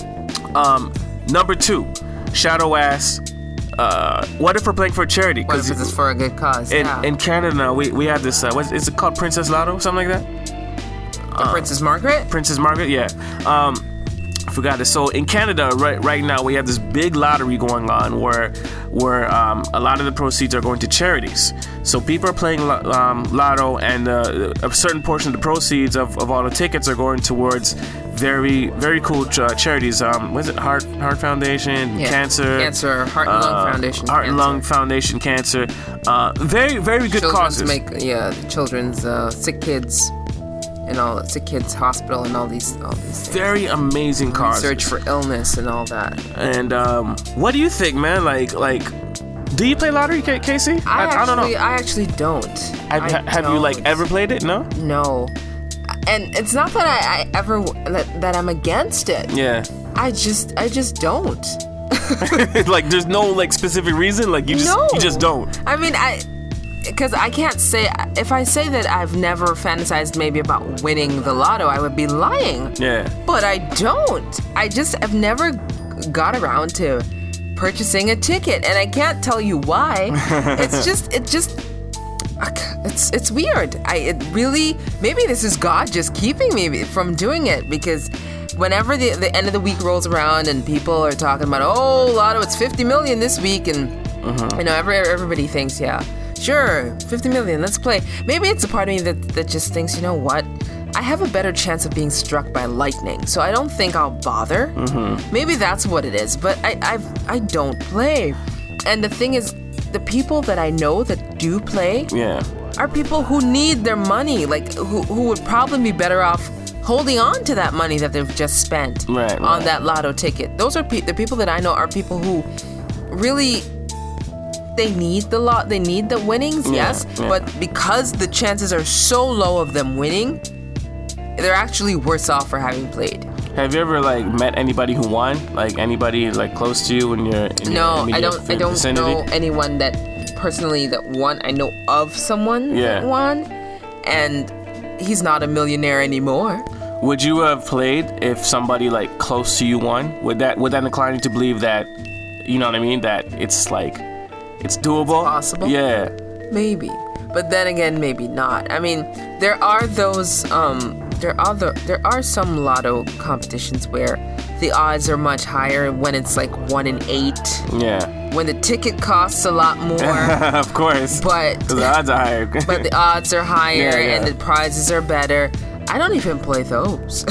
C: Um, number two, Shadow asks, uh, what if we're playing for a charity?
F: What if it's for a good cause?
C: In,
F: yeah.
C: in Canada, we, we have this, uh, what, is it called Princess Lotto? Something like that?
F: Uh, Princess Margaret?
C: Princess Margaret, yeah. Um, I forgot it. So in Canada, right right now, we have this big lottery going on where where um, a lot of the proceeds are going to charities. So people are playing um, lotto, and uh, a certain portion of the proceeds of, of all the tickets are going towards very very cool ch- uh, charities. Um, what is it? Heart Heart Foundation,
F: yeah.
C: Cancer,
F: Cancer, Heart and Lung
C: uh,
F: Foundation,
C: Heart and
F: cancer.
C: Lung Foundation, Cancer. Uh, very very good
F: children's
C: causes.
F: Make, yeah, children's uh, sick kids. And all it's a kids' hospital and all these, all these things.
C: Very amazing causes.
F: Research for illness and all that.
C: And um, what do you think, man? Like, like, do you play lottery, K- Casey?
F: I,
C: I,
F: actually,
C: I don't know.
F: I actually don't.
C: Have,
F: I
C: have
F: don't.
C: you like ever played it? No.
F: No. And it's not that I, I ever that, that I'm against it.
C: Yeah.
F: I just, I just don't.
C: Like, there's no like specific reason. Like, you just,
F: no.
C: you just don't.
F: I mean, I. Because I can't say, if I say that I've never fantasized maybe about winning the lotto, I would be lying.
C: Yeah.
F: But I don't. I just have never got around to purchasing a ticket, and I can't tell you why. It's just, it just, It's it's weird. I it really maybe this is God just keeping me from doing it, because whenever the, the end of the week rolls around and people are talking about, oh, Lotto, it's fifty million this week, and mm-hmm. you know, every, everybody thinks, yeah, sure, fifty million, let's play. Maybe it's a part of me that, that just thinks, you know what, I have a better chance of being struck by lightning, so I don't think I'll bother. Mm-hmm. Maybe that's what it is, but I I've, I don't play. And the thing is, the people that I know that do play
C: yeah.
F: are people who need their money, like who, who would probably be better off holding on to that money that they've just spent
C: right,
F: on
C: right.
F: that Lotto ticket. Those are pe- the people that I know are people who really, they need the lot, they need the winnings,
C: yeah,
F: yes,
C: yeah.
F: but because the chances are so low of them winning, they're actually worse off for having played.
C: Have you ever like met anybody who won? Like anybody like close to you in your in
F: no,
C: your
F: I don't. I don't
C: vicinity?
F: know anyone that personally that won. I know of someone
C: yeah.
F: that won, and he's not a millionaire anymore.
C: Would you have played if somebody like close to you won? Would that would that incline you to believe that, you know what I mean, that it's like it's doable?
F: It's possible.
C: Yeah.
F: Maybe, but then again, maybe not. I mean, there are those. Um, There are the, there are some Lotto competitions where the odds are much higher when it's like one in eight.
C: Yeah.
F: When the ticket costs a lot more.
C: Of course.
F: But
C: the odds are higher.
F: But the odds are higher
C: yeah, yeah.
F: and the prizes are better. I don't even play those.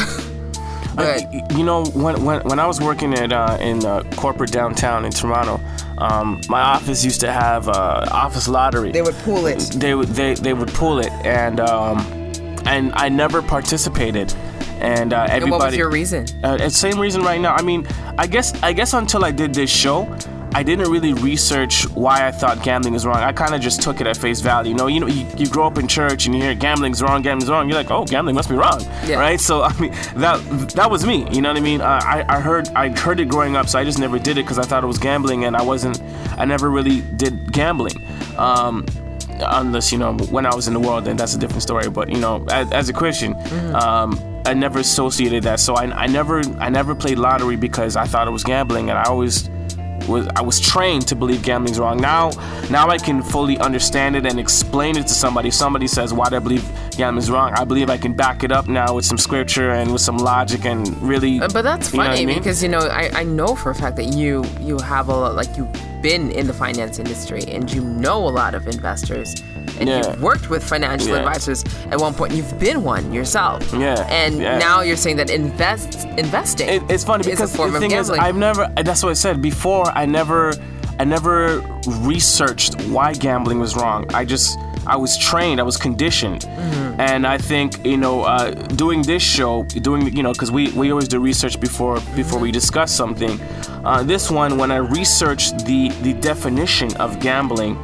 F: But
C: uh, you know, when when when I was working at uh, in uh, corporate downtown in Toronto, um, my office used to have uh, office lottery.
F: They would pool it.
C: They would they they would pool it, and um, and I never participated. And uh, everybody.
F: And what was your reason?
C: Uh, same reason right now. I mean, I guess I guess until I did this show, I didn't really research why I thought gambling is wrong. I kind of just took it at face value. You know, you know, you, you grow up in church and you hear gambling's wrong, gambling's wrong. You're like, oh, gambling must be wrong,
F: yeah.
C: right? So I mean, that that was me. You know what I mean? Uh, I I heard I heard it growing up, so I just never did it because I thought it was gambling, and I wasn't. I never really did gambling. Um, unless, you know, when I was in the world, then that's a different story. But, you know, as, as a Christian, mm-hmm. um, I never associated that. So I, I never I never played lottery because I thought it was gambling, and I always was I was trained to believe gambling's wrong. Now now I can fully understand it and explain it to somebody. If somebody says, why do I believe gambling's wrong? I believe I can back it up now with some scripture and with some logic and really.
F: But that's funny, you know what I mean? Because, you know, I, I know for a fact that you you have a lot, like, you've been in the finance industry and you know a lot of investors. And
C: yeah.
F: you've worked with financial
C: yeah.
F: advisors at one point. You've been one yourself.
C: Yeah.
F: And
C: yeah.
F: now you're saying that invest investing.
C: It, it's funny because
F: is a form
C: the
F: of
C: thing
F: gambling.
C: is, I've never. That's what I said before. I never, I never researched why gambling was wrong. I just, I was trained. I was conditioned. Mm-hmm. And I think, you know, uh, doing this show, doing, you know, because we, we always do research before before mm-hmm. we discuss something. Uh, this one, when I researched the the definition of gambling.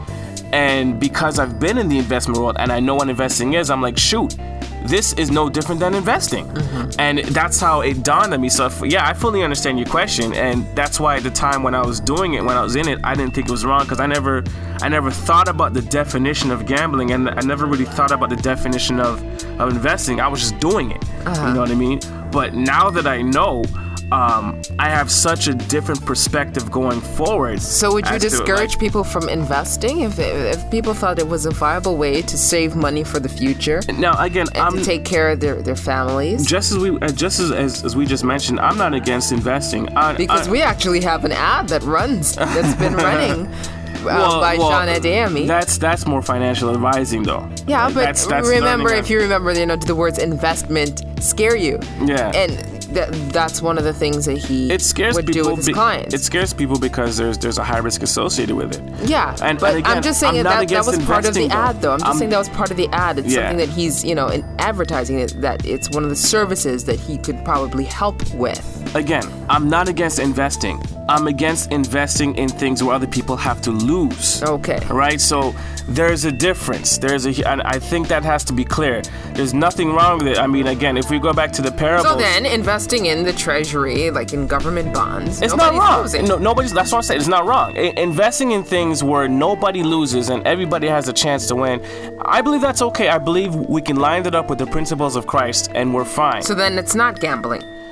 C: And because I've been in the investment world and I know what investing is, I'm like, shoot, this is no different than investing. Mm-hmm. And that's how it dawned on me. So, if, yeah, I fully understand your question. And that's why at the time when I was doing it, when I was in it, I didn't think it was wrong because I never I never thought about the definition of gambling. And I never really thought about the definition of, of investing. I was just doing it. Uh-huh. You know what I mean? But now that I know, Um, I have such a different perspective going forward.
F: So would you discourage
C: like,
F: people from investing if if people thought it was a viable way to save money for the future?
C: Now, again,
F: and
C: I'm,
F: to take care of their, their families.
C: Just as we, just as, as as we just mentioned, I'm not against investing. I,
F: because
C: I,
F: we actually have an ad that runs that's been running. Uh,
C: well,
F: by
C: well,
F: Sean Adeyemi.
C: That's that's more financial advising, though.
F: Yeah,
C: like,
F: but
C: that's, that's
F: remember, if you remember, you know, the words investment scare you.
C: Yeah.
F: And th- that's one of the things that he
C: it scares
F: would
C: people
F: do with his
C: be-
F: clients.
C: It scares people because there's there's a high risk associated with it.
F: Yeah,
C: and,
F: but
C: and again,
F: I'm just saying
C: I'm
F: that that was part of the
C: though.
F: ad, though. I'm just
C: I'm,
F: saying that was part of the ad. It's
C: yeah.
F: something that he's, you know, in advertising it, that it's one of the services that he could probably help with.
C: Again, I'm not against investing. I'm against investing in things where other people have to lose.
F: Okay.
C: Right? So there's a difference. There's a, and I think that has to be clear. There's nothing wrong with it. I mean, again, if we go back to the parables.
F: So then, investing in the treasury, like in government bonds,
C: it's not wrong.
F: Losing.
C: No, nobody's. That's what I'm saying. It's not wrong. I, investing in things where nobody loses and everybody has a chance to win, I believe that's okay. I believe we can line it up with the principles of Christ, and we're fine.
F: So then, it's not gambling.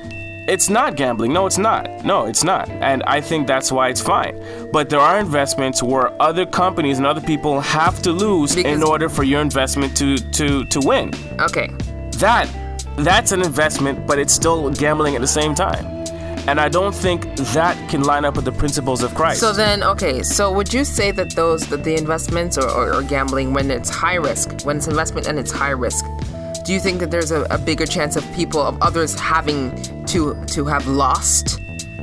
C: It's not gambling. No, it's not. No, it's not. And I think that's why it's fine. But there are investments where other companies and other people have to lose because in order for your investment to, to, to win.
F: Okay.
C: That that's an investment, but it's still gambling at the same time. And I don't think that can line up with the principles of Christ.
F: So then, okay, so would you say that those, that the investments or, or, or gambling, when it's high risk, when it's investment and it's high risk, do you think that there's a, a bigger chance of people, of others having to to have lost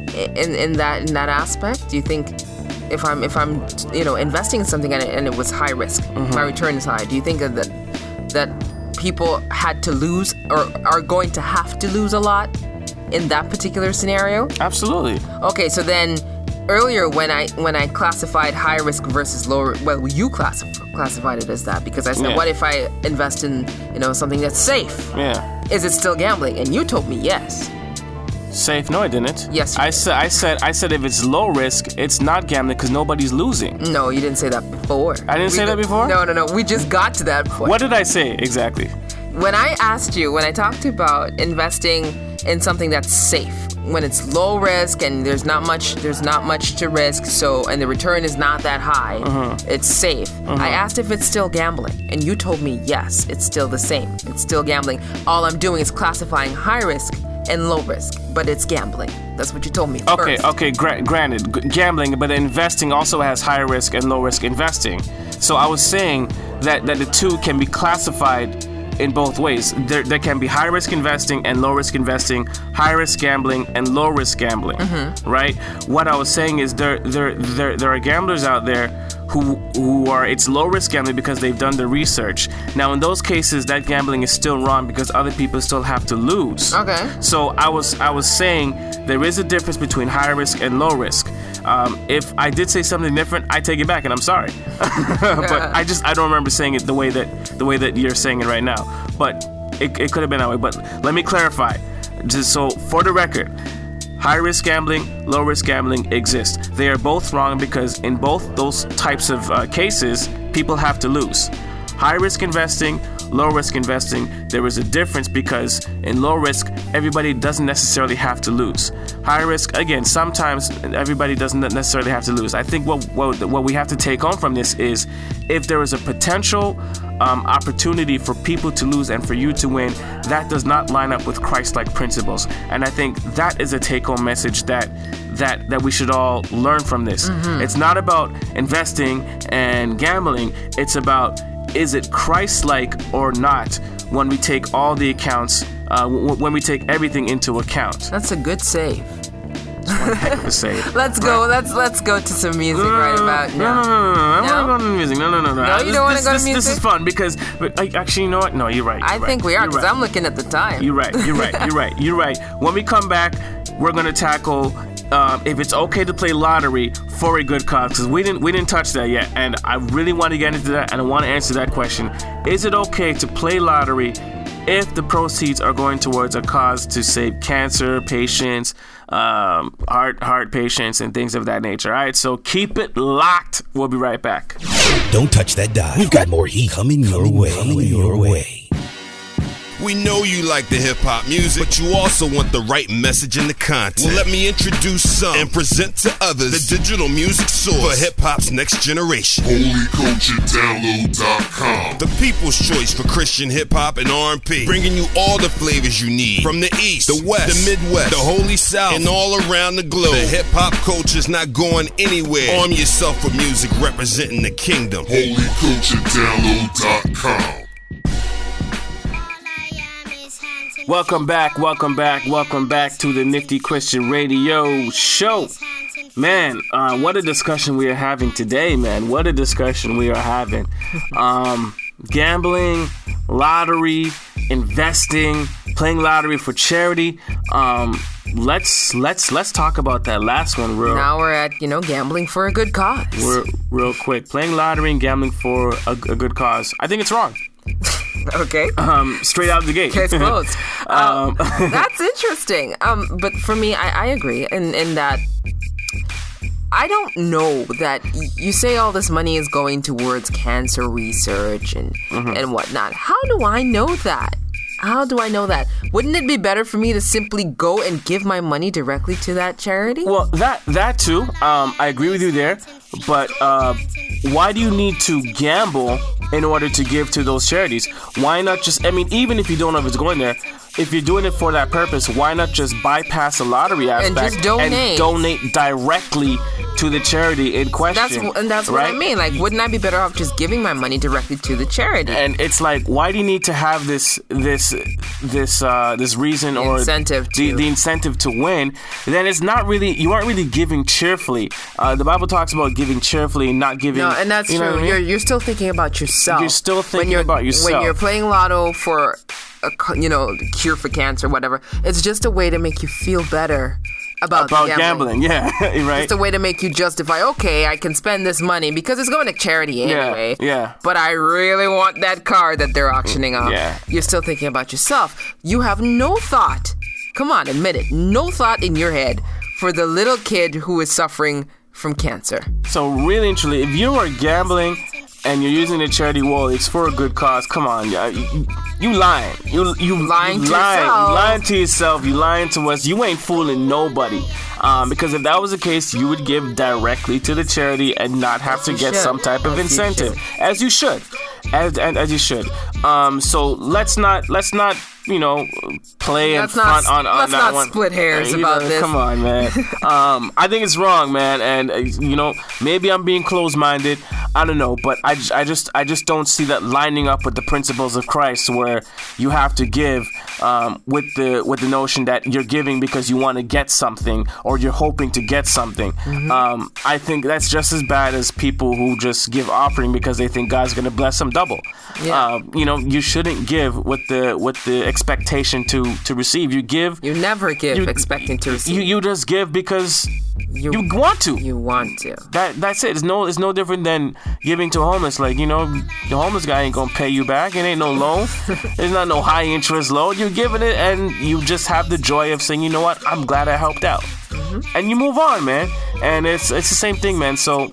F: in in that in that aspect? Do you think if I'm if I'm you know investing in something and it, and it was high risk, mm-hmm. my return is high, do you think that that people had to lose or are going to have to lose a lot in that particular scenario?
C: Absolutely.
F: Okay, so then earlier when I when I classified high risk versus low, well, you classif- classified it as that because I said, yeah. what if I invest in, you know, something that's safe?
C: Yeah.
F: Is it still gambling? And you told me yes.
C: Safe? No, I didn't.
F: Yes, you
C: I
F: did.
C: said I said I said if it's low risk, it's not gambling because nobody's losing.
F: No, you didn't say that before.
C: I didn't
F: we
C: say that before?
F: No, no, no. We just got to that point.
C: What did I say exactly?
F: When I asked you, when I talked about investing in something that's safe, when it's low risk and there's not much there's not much to risk, so and the return is not that high, uh-huh. it's safe. Uh-huh. I asked if it's still gambling, and you told me yes, it's still the same. It's still gambling. All I'm doing is classifying high risk and low risk, but it's gambling. That's what you told me
C: Okay,
F: first.
C: okay, gra- granted, g- gambling, but investing also has high risk and low risk investing. So I was saying that, that the two can be classified in both ways. There, there can be high risk investing and low risk investing, high risk gambling and low risk gambling, mm-hmm. right? What I was saying is there, there, there, there are gamblers out there who, who are, it's low risk gambling because they've done the research. Now, in those cases, that gambling is still wrong because other people still have to lose.
F: Okay.
C: So I was, I was saying there is a difference between high risk and low risk. Um, if I did say something different, I take it back, and I'm sorry. But I just I don't remember saying it the way that the way that you're saying it right now. But it, it could have been that way. But let me clarify, just so for the record, high risk gambling, low risk gambling exist. They are both wrong because in both those types of uh, cases, people have to lose. High risk investing, low risk investing, there is a difference because in low risk, everybody doesn't necessarily have to lose. High risk, again, sometimes everybody doesn't necessarily have to lose. I think what what, what we have to take home from this is if there is a potential um, opportunity for people to lose and for you to win, that does not line up with Christ-like principles. And I think that is a take-home message that that that we should all learn from this. Mm-hmm. It's not about investing and gambling. It's about, is it Christ-like or not when we take all the accounts, uh, w- when we take everything into account?
F: That's a good save.
C: It's one heck of a save.
F: Let's go. Let's let's go to some music no, right about now.
C: No, no, no, no, no. I no? want to go to music. No, no, no, no.
F: No, you
C: this,
F: don't want to
C: this,
F: go
C: this,
F: to music?
C: This is fun because, but, like, actually, you know what? No, you're right. You're
F: I
C: right.
F: think we are
C: because
F: right. I'm looking at the time.
C: You're right. You're right. You're right. You're right. When we come back, we're gonna tackle um, if it's okay to play lottery for a good cause, because we didn't we didn't touch that yet, and I really want to get into that, and I want to answer that question. Is it okay to play lottery if the proceeds are going towards a cause to save cancer patients, um, heart heart patients, and things of that nature? All right, so keep it locked. We'll be right back.
J: Don't touch that dial. We've got more heat coming your way. Coming your way.
B: We know you like the hip-hop music, but you also want the right message in the content. Well, let me introduce some and present to others the digital music source for hip-hop's next generation.
K: holy culture download dot com,
B: the people's choice for Christian hip-hop and R and B, bringing you all the flavors you need from the East, the West, the Midwest, the Holy South, and all around the globe. The hip-hop culture's not going anywhere. Arm yourself with music representing the kingdom.
K: holy culture download dot com.
C: Welcome back, welcome back, welcome back to the Nifty Christian Radio Show. Man, uh, what a discussion we are having today, man. What a discussion we are having. Um, gambling, lottery, investing, playing lottery for charity. Um, let's let's let's talk about that last one real.
F: Now we're at, you know, gambling for a good cause.
C: We're real quick. Playing lottery and gambling for a, a good cause. I think it's wrong.
F: Okay.
C: Um, straight out of the gate.
F: Case closed. um, that's interesting. Um, but for me, I, I agree in, in that I don't know that y- you say all this money is going towards cancer research and, mm-hmm. and whatnot. How do I know that? How do I know that? Wouldn't it be better for me to simply go and give my money directly to that charity?
C: Well, that that too. Um, I agree with you there. But uh, why do you need to gamble in order to give to those charities? Why not just, I mean, even if you don't know if it's going there, if you're doing it for that purpose, why not just bypass the lottery aspect
F: and just donate,
C: and donate directly to the charity in question?
F: That's, and that's
C: right?
F: what I mean. Like, wouldn't I be better off just giving my money directly to the charity?
C: And it's like, why do you need to have this this this uh, this reason
F: the
C: or
F: incentive
C: the,
F: to.
C: the incentive to win? Then it's not really, you aren't really giving cheerfully. Uh, the Bible talks about giving cheerfully and not giving.
F: No, and that's
C: you know
F: true.
C: what I mean?
F: You're you're still thinking about yourself.
C: You're still thinking
F: when you're,
C: about yourself.
F: When you're playing lotto for, a, you know, cure for cancer, whatever, it's just a way to make you feel better about,
C: about
F: gambling.
C: gambling. Yeah, right.
F: Just a way to make you justify, okay, I can spend this money because it's going to charity anyway.
C: Yeah, yeah.
F: But I really want that car that they're auctioning off.
C: Yeah.
F: You're still thinking about yourself. You have no thought. Come on, admit it. No thought in your head for the little kid who is suffering from cancer.
C: So really and truly, if you are gambling and you're using the charity wallet, it's for a good cause. Come on, you, you, you lying. You you
F: lying
C: you
F: to
C: lying.
F: yourself.
C: You lying to yourself. You lying to us. You ain't fooling nobody. Um, because if that was the case, you would give directly to the charity and not have
F: As
C: to
F: you
C: get
F: should.
C: some type of
F: As you
C: incentive,
F: should.
C: as you should, as and as you should. Um, so let's not let's not you know play and
F: Let's not-
C: front on, on
F: let's
C: that
F: not
C: one.
F: split hairs
C: You
F: about
C: know,
F: this.
C: Come on, man. um, I think it's wrong, man. And uh, you know, maybe I'm being closed-minded. I don't know, but I, I just I just don't see that lining up with the principles of Christ, where you have to give um, with the with the notion that you're giving because you want to get something or you're hoping to get something.
F: Mm-hmm.
C: Um, I think that's just as bad as people who just give offering because they think God's going to bless them double.
F: Yeah.
C: Uh, you know, you shouldn't give with the with the expectation to to receive. You give.
F: You never give
C: You-
F: expecting to receive.
C: You you just give because
F: You,
C: you want to.
F: You want to.
C: That that's it. It's no it's no different than giving to a homeless. Like, you know, the homeless guy ain't gonna pay you back. It ain't no loan. There's not no high interest loan. You're giving it and you just have the joy of saying, you know what, I'm glad I helped out.
F: Mm-hmm.
C: And you move on, man. And it's it's the same thing, man. So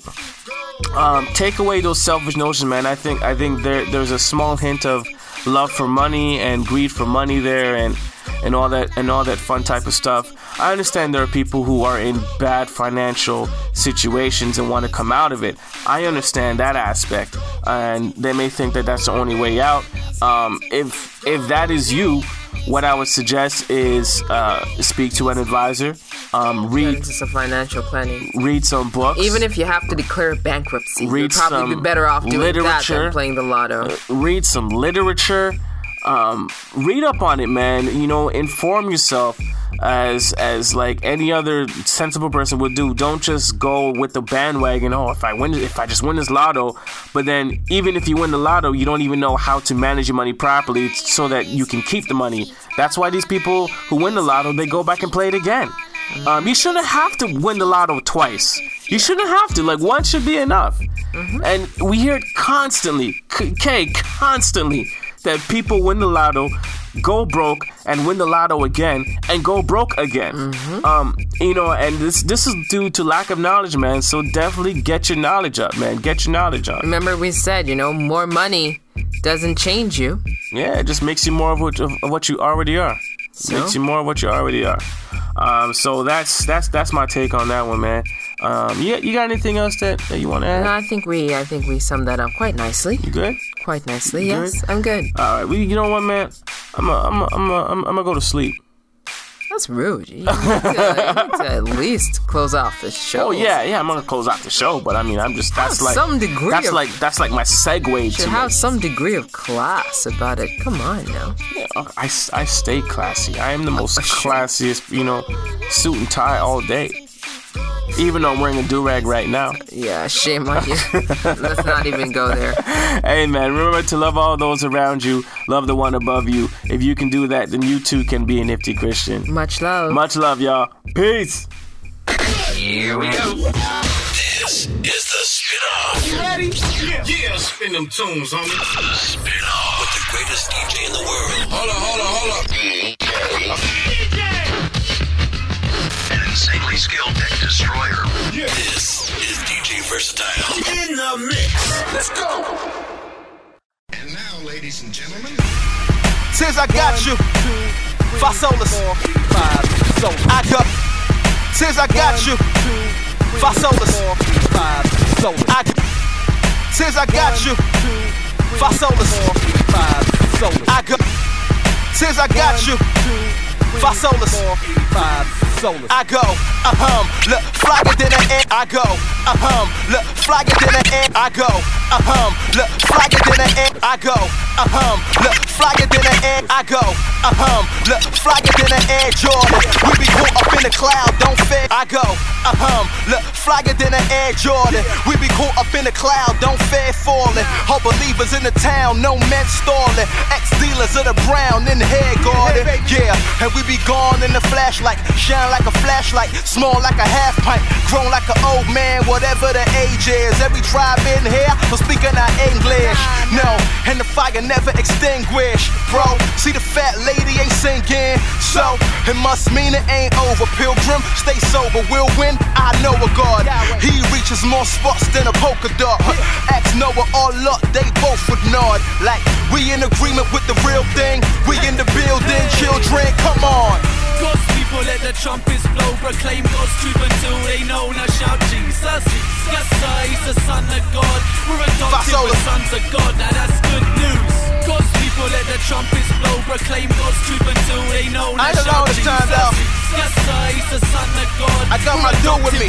C: um, take away those selfish notions, man. I think I think there there's a small hint of love for money and greed for money there, and and all that and all that fun type of stuff. I understand there are people who are in bad financial situations and want to come out of it. I understand that aspect, and they may think that that's the only way out. Um, if if that is you, what I would suggest is uh, speak to an advisor, um,
F: Get
C: read
F: into some financial planning.
C: read some books.
F: Even if you have to declare bankruptcy,
C: Read
F: you'd probably
C: some
F: be better off doing that
C: literature.
F: than playing the lotto.
C: read some literature, um, read up on it, man. You know, inform yourself as as like any other sensible person would do. Don't just go with the bandwagon. Oh, if I win, if I just win this lotto, but then even if you win the lotto, you don't even know how to manage your money properly so that you can keep the money. That's why these people who win the lotto, they go back and play it again. Um, you shouldn't have to win the lotto twice. You shouldn't have to. Like, one should be enough. And we hear it constantly, K, constantly, that people win the lotto, go broke, and win the lotto again, and go broke again.
F: Mm-hmm.
C: Um, you know, and this this is due to lack of knowledge, man. So definitely get your knowledge up, man. Get your knowledge up.
F: Remember we said, you know, more money doesn't change you.
C: Yeah, it just makes you more of what, of, of what you already are.
F: So?
C: Makes you more of what you already are. Um, so that's that's that's my take on that one, man. Um, you, you got anything else that, that you want to add?
F: No, I think we I think we summed that up quite nicely.
C: You good?
F: Quite nicely,
C: You
F: yes.
C: good?
F: I'm good.
C: All right. Well, you know what, man? I'm a, I'm a, I'm a, I'm I'm gonna go to sleep.
F: That's rude. You need, to, you need to at least close off the show.
C: Oh yeah, yeah. I'm gonna close out the show, but I mean, I'm just that's
F: Have
C: like
F: some degree
C: That's
F: of-
C: like that's like my segue
F: Should
C: to.
F: have
C: it.
F: some degree of class about it. Come on now.
C: Yeah, I, I stay classy. I am the most
F: Oh, sure.
C: classiest, you know, suit and tie all day. Even though I'm wearing a do-rag right now.
F: Yeah, shame on you. Let's not even go there.
C: Hey, man, remember to love all those around you. Love the one above you. If you can do that, then you too can be a nifty Christian.
F: Much love.
C: Much love, y'all. Peace.
J: Here we go.
B: This is the spin-off.
J: You ready? Yeah. Yeah, spin them tunes, homie.
B: Spin-off with the greatest D J in the world. Hold on, hold on, hold on. D J. An insanely skilled tech destroyer. Yeah. This is D J Versatile.
J: In the mix.
B: Let's go.
J: And now, ladies and gentlemen.
A: Says I got you. Five solas. Five solas. I go. Says I got you. Five solas. Five solas. I go. Says I got you. Five solas. Five solas. I go. Says I got you. Five solas. Five solas. I go. Uh hum. Look, flyer than the air. I go. Uh hum. Look, flyer than the air. I go. Uh hum. Look, flyer than the air. I go. Uh hum. Look, flyer than the air. I go. Uh hum. Look, flyer than the air. Jordan. We be caught up in the cloud. Don't fear. I go. Uh hum. Look, flyer than the air. Jordan. We be caught up in the cloud. Don't fear falling. All believers in the town. No men stalling. Ex-dealers of the brown in the head garden. Yeah. And we be gone in the flashlight. Shine like a flashlight. Small like a half pint. Grown like an old man. Whatever the age is. Every tribe in here will speak in our English. No. And the fire never extinguished. Bro, see the fat lady ain't singing. So, it must mean it ain't over. Pilgrim, stay sober. We'll win. I know a God. He reaches more spots than a polka dot. Ask Noah or Lot. They both would nod. Like, we in agreement with the real thing. We in the building. Children, come on.
L: God's people, let the trumpets blow. Proclaim God's truth until they know. Now shout Jesus. Yes sir, he's the son of God. We're adopted, we're sons of God. Now that's good news. God's people, let the trumpets blow. Proclaim God's truth until they know. Now shout Jesus. Yes sir, he's the son of God.
A: I got my dough with me.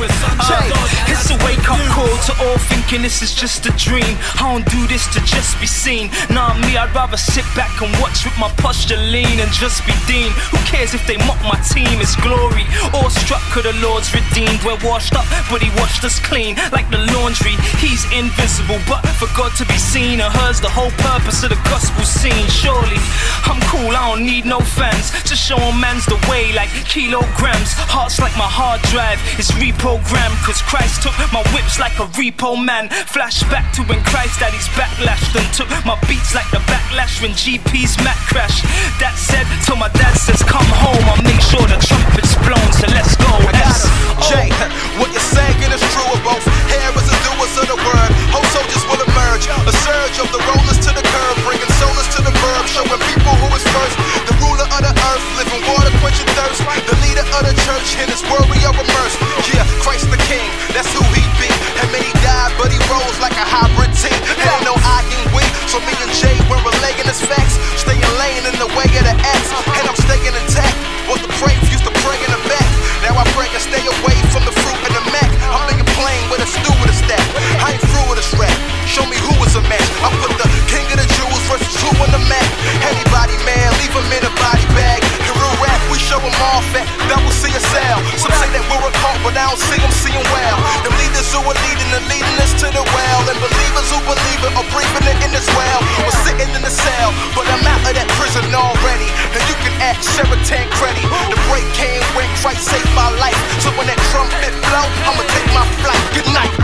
M: Uh, it's a wake up call to all thinking this is just a dream. I don't do this to just be seen. Nah, me, I'd rather sit back and watch with my posture lean and just be Dean. Who cares if they mock my team? It's glory. Awestruck of the Lord's redeemed. We're washed up, but he washed us clean like the laundry. He's invisible, but for God to be seen and heard's the whole purpose of the gospel scene. Surely, I'm cool, I don't need no fans. Just showing man's the way like kilograms. Hearts like my hard drive is reprogrammed. Cause Christ took my whips like a repo man. Flashback to when Christ had his backlashed and took my beats like the backlash when G P's Mac crashed. That said, till my dad says come home, I'll make sure the trumpet's blown, so let's go. S
A: Jay, what you're saying is true of both. Hearers and doers of the word. Whole soldiers will emerge. A surge of the rollers to the curb, bringing soldiers to the verb, showing people who is first. The ruler of the earth, living water, quenching thirst. The leader of the church, in his word we are immersed. Yeah, Christ the King, that's who he be. And many died, but he rose like a hybrid team. Ain't no I can we, so me and Jay, when relaying his facts, staying lane in the way of the X, and I'm staying intact. What the brave used to pray in the back. Now I pray and stay away from the fruit and the Mac. I'm thinking plain with a stew with a stack. I ain't through with a strap. Show me who is a match. I put the king of the Jews versus two on the map. Anybody, man, leave him in a body bag. In real rap, we show them off at double C S L. Some say that we're a cult, but I don't see them seeing well. The leaders who are leading are leading us to the well. And believers who believe it are breathing it in as well. We're sitting in the cell, but I'm out of that prison already. And you can ask Sarah Tancredi. The break came when Christ saved my life. So when that trumpet blow, I'ma take my flight. Good night.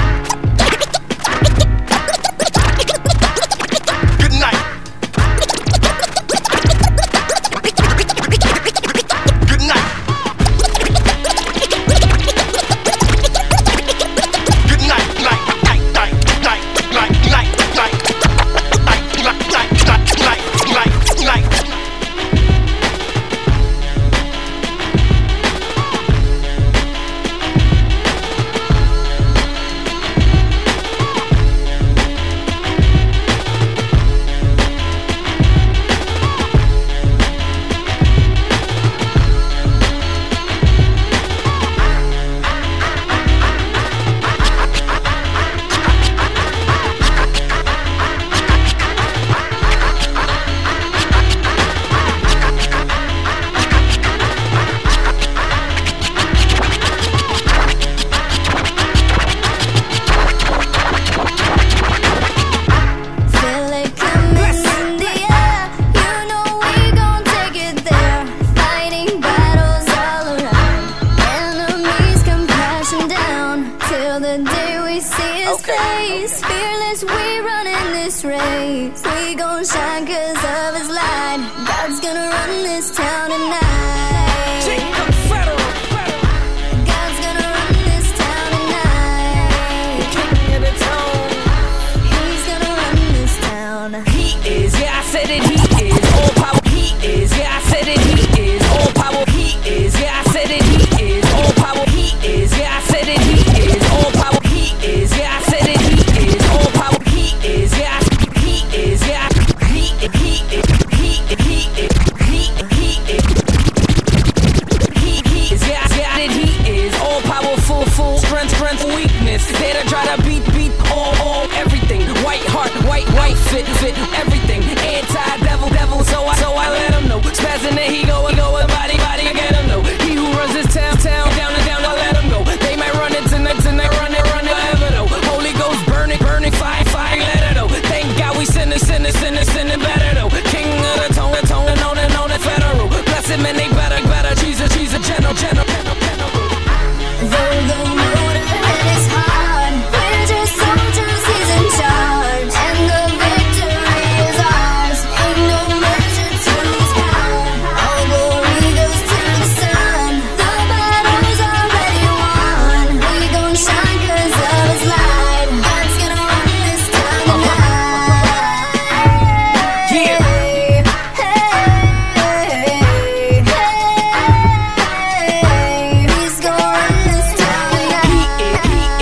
A: Good night. Good night. Good night, night, night, night, night, night, night, night, night, night, night, night, night, night.
M: He is, yeah, I said it, he is all power. He
N: darkness. There to try to beat, beat, all, all, everything. White heart, white, white fit, fit, everything. Anti-devil, devil, so I, so I let him know. Spazzing there he go, go, body, body, I get him know. He who runs his town, town, down and down, I let him go. They might run it tonight, tonight, run it, run it, ever know. Holy Ghost burning, burning, fire, fire, let it know. Thank God we sinning, sinning, sinning, sinning better though. King of the tone, the tone, and on and on the federal. Bless him and they better, better. Jesus, Jesus, general, general, general, general.
O: Though the road ahead is hard, we're just soldiers, he's in charge, and the victory is ours. Ain't no measure to his power. All glory goes to the sun. The battle's already won. We gon' shine 'cause of his light. God's gonna run this town tonight.
N: Yeah.
O: He's gonna run this town tonight.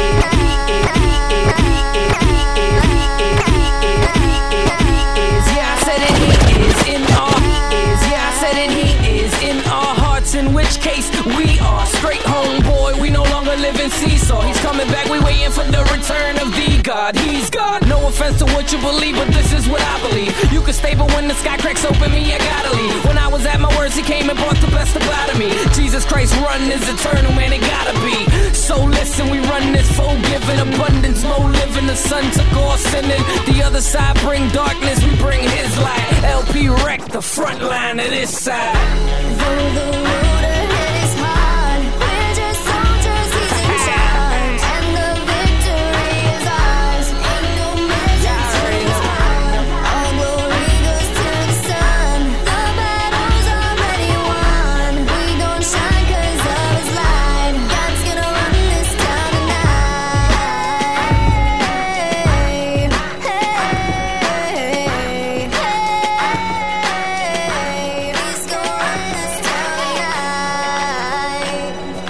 N: Yeah, I said it, he is in our is. Yeah, I said it, he is in our hearts. In which case, we are straight home, boy. We no longer live in seesaw. He's coming back, we waiting for the return of the God. He's God. No offense to what you believe, but this is what I believe. You can stay, but when the sky cracks open, me, I gotta leave. When I was at my worst, he came and brought the best about of me. Jesus Christ run is eternal, man, it gotta be. So listen, we run this forgiving abundance, more living. The sun took all sinning. The other side bring darkness, we bring his light. L P wreck the front line of this side.
O: Though the road ahead is hard, we're just soldiers, he's in charge, and the victory is ours. Ain't no measure to his power. All glory goes to the sun. The battle's already won. We gon' shine 'cause of his light. God's gonna run this town tonight. Hey, hey, hey. He's gonna run this town tonight.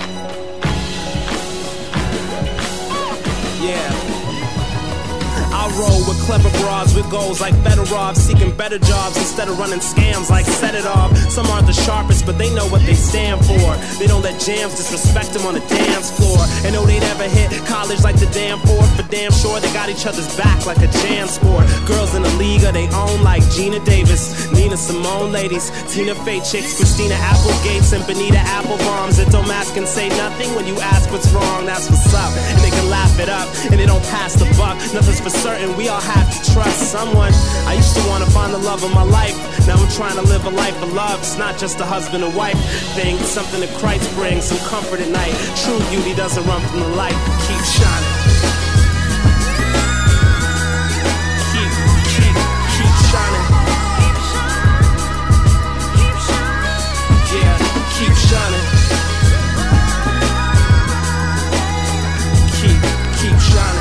P: Yeah. I roll with clever broads with goals like better robs, seeking better jobs instead of running scams like set it off. Some aren't the sharpest, but they know what they stand for. They don't let jams disrespect them on the dance floor. And know they never hit college like the damn fourth, but damn sure they got each other's back like a jam sport. Girls in the league of they own like Gina Davis, Nina Simone ladies, Tina Fey chicks, Christina Applegates, and Benita Applebombs that don't ask and say nothing when you ask what's wrong. That's what's up, and they can laugh it up, and they don't pass the buck. Nothing's for certain, we all have to trust someone. I used to want to find the love of my life. Now I'm trying to live a life of love. It's not just a husband and wife thing. It's something that Christ brings, some comfort at night. True beauty doesn't run from the light. Keep shining. Keep, keep, keep shining. Yeah, keep shining. Keep, keep shining.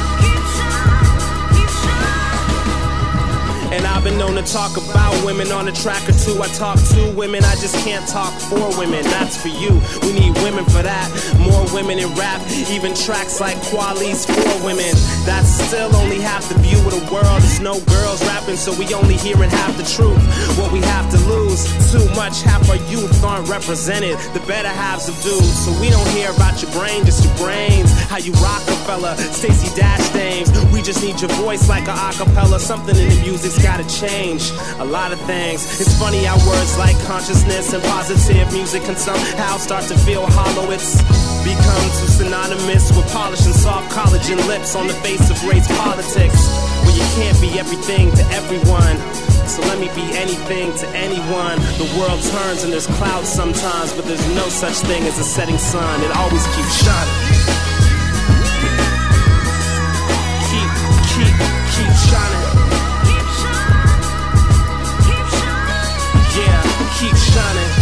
P: And I've been known to talk about women on a track or two. I talk to women, I just can't talk for women. That's for you, we need women for that. More women in rap, even tracks like Quali's for women. That's still only half the view of the world. There's no girls rapping, so we only hearing half the truth. What we have to lose, too much, half our youth aren't represented. The better halves of dudes, so we don't hear about your brain, just your brains. How you Rockefeller, Stacey Dash Dames. We just need your voice like a acapella. Something in the music's gotta change, a lot of things. It's funny how words like consciousness and positive music can somehow start to feel hollow. It's become too synonymous with polishing soft collagen lips on the face of race politics, where you can't be everything to everyone. So let me be anything to anyone. The world turns and there's clouds sometimes, but there's no such thing as a setting sun. It always keeps shining. Keep, keep, keep shining. Yeah, keep shining.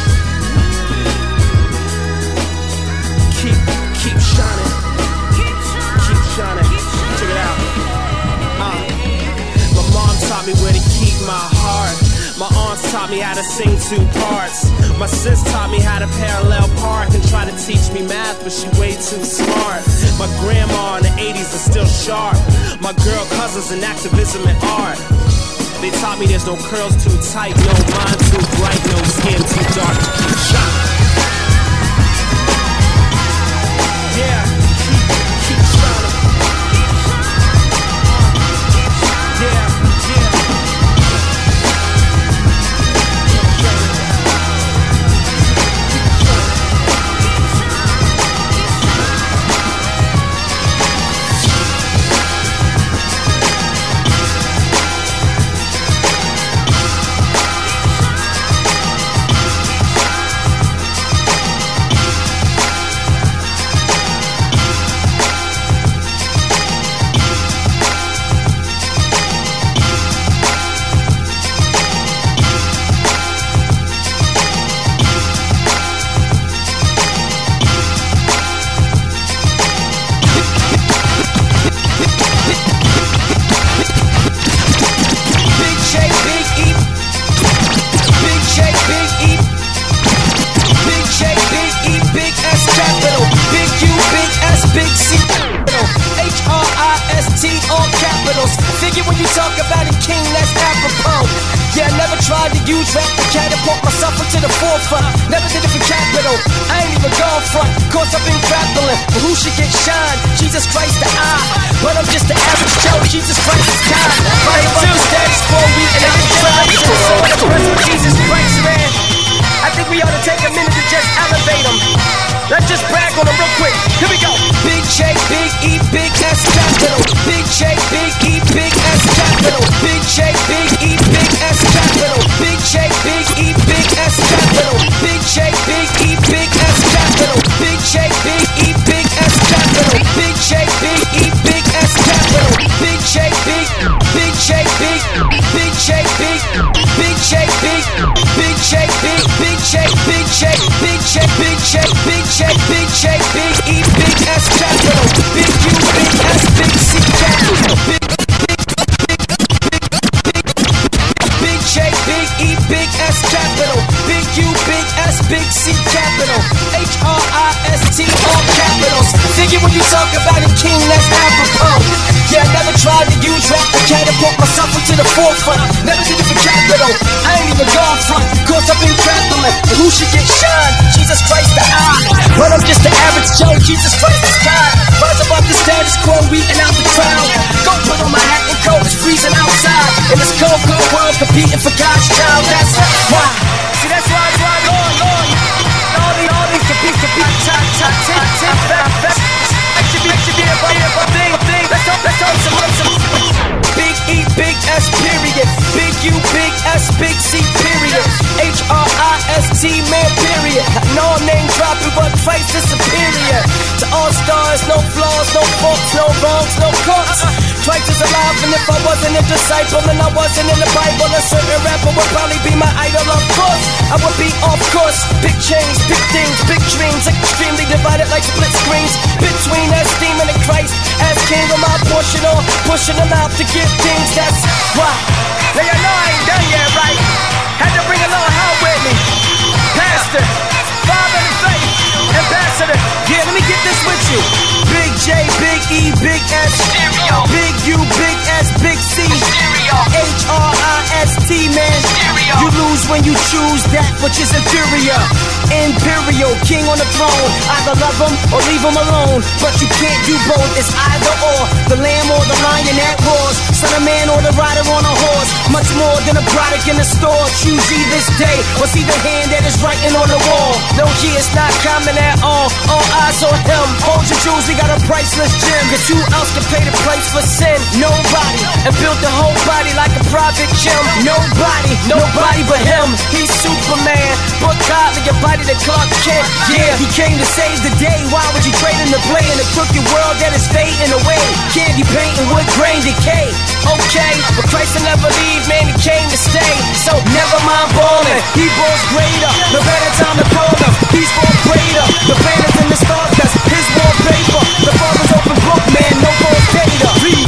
P: Keep, keep shining. Keep shining. Check it out. Uh, my mom taught me where to keep my heart. My aunts taught me how to sing two parts. My sis taught me how to parallel park and try to teach me math, but she way too smart. My grandma in the eighties is still sharp. My girl cousins in activism and art. They taught me there's no curls too tight, no mind too bright, no skin too dark to keep shining. Yeah, keep, keep
Q: T, all capitals. Figure when you talk about a king, that's apropos. Yeah, I never tried to use rap to catapult myself into the forefront. Never did it for capital. I ain't even gone front. Course I've been grappling, but who should get shine? Jesus Christ the eye. But I'm just the average Joe. Jesus Christ is kind. Fight about the status quo, we and I'm trying to express with Jesus Christ, man. I think we ought to take a minute to just elevate him. Let's just brag on him real quick. Here we go. Big J, Big E, Big S, capital. Big J, Big E, Big S, capital. Big J, Big E, Big S, capital. Big J, Big E, Big S, capital. Big J, Big E, Big S, capital. Big J, Big E, Big S, capital. Big J, Big E, Big S, capital. Big J, Big, Big J, Big, Big J, Big, Big J, Big, Big J, Big, Big J, Big J, Big J, Big J, Big J, Big J, Big E, Big S, capital. Big U, Big S, Big C, capital. Big, Big J, Big E, Big S, capital. Big U, Big S, Big C, capital. H R I S T, all capitals. Figure when you talk about a king, that's apropos. Yeah, I never tried to use rap to catapult myself into the forefront. Never did it for capital. I ain't even gone front. Course I've been grappling, but who should get shine? Jesus Christ the eye. But I'm just the average Joe. Jesus Christ is God. Rise above the status quo, weeding out the crowd. Go put on my hat and coat. It's freezing outside in this cold, cold world, competing for God's child. That's why. See, that's why, that's why, Lord, Lord. All these, all these compete, compete, top, top, top, top, fat, fat. I should be, I should be a thing, thing. Let's hope, let's hope some, some. Big E, Big S, period. Big U, Big S, Big C, period. H R I S T, man, period. No name dropping, but Christ is superior to all stars. No flaws, no faults, no wrongs, no courts. Christ is alive, and if I wasn't a disciple and I wasn't in the Bible, a certain rapper would probably be my idol, of course. I would be off course. Big change, big things, big dreams, extremely divided like split screens between esteem and Christ as king of my portion, or pushing them out to get things. That's why. Now you know I ain't done yet, right? Had to bring a little help with me. Pastor, father of faith, ambassador. Yeah, let me get this with you. Big J, Big E, Big S, stereo. Big U, Big S, Big C, stereo. H R I S T, man, stereo. You lose when you choose that which is inferior. Imperial, king on the throne. Either love him or leave him alone. But you can't do both, it's either or. The lamb or the lion that roars. Son of man or the rider on a horse. Much more than a product in the store. Choose ye this day, or see the hand that is writing on the wall. No, he is not common at all. All eyes on him. Hold your jewels, he got a priceless gem. Cause who else can pay the price for sin? Nobody. And build the whole body like a private gym. Nobody, nobody but him. He's Superman. But godly, your body the Clark Kent. Yeah, he came to save the day. Why would you trade in the play in a crooked world that is fading away? Candy painting wood grain decay. Okay, but Christ will never leave, man, he came to stay. So never mind balling, he balls greater. No better time to call him, he's more greater. The planets and the stars, that's his wallpaper. The father's open book, man, no more data. Read.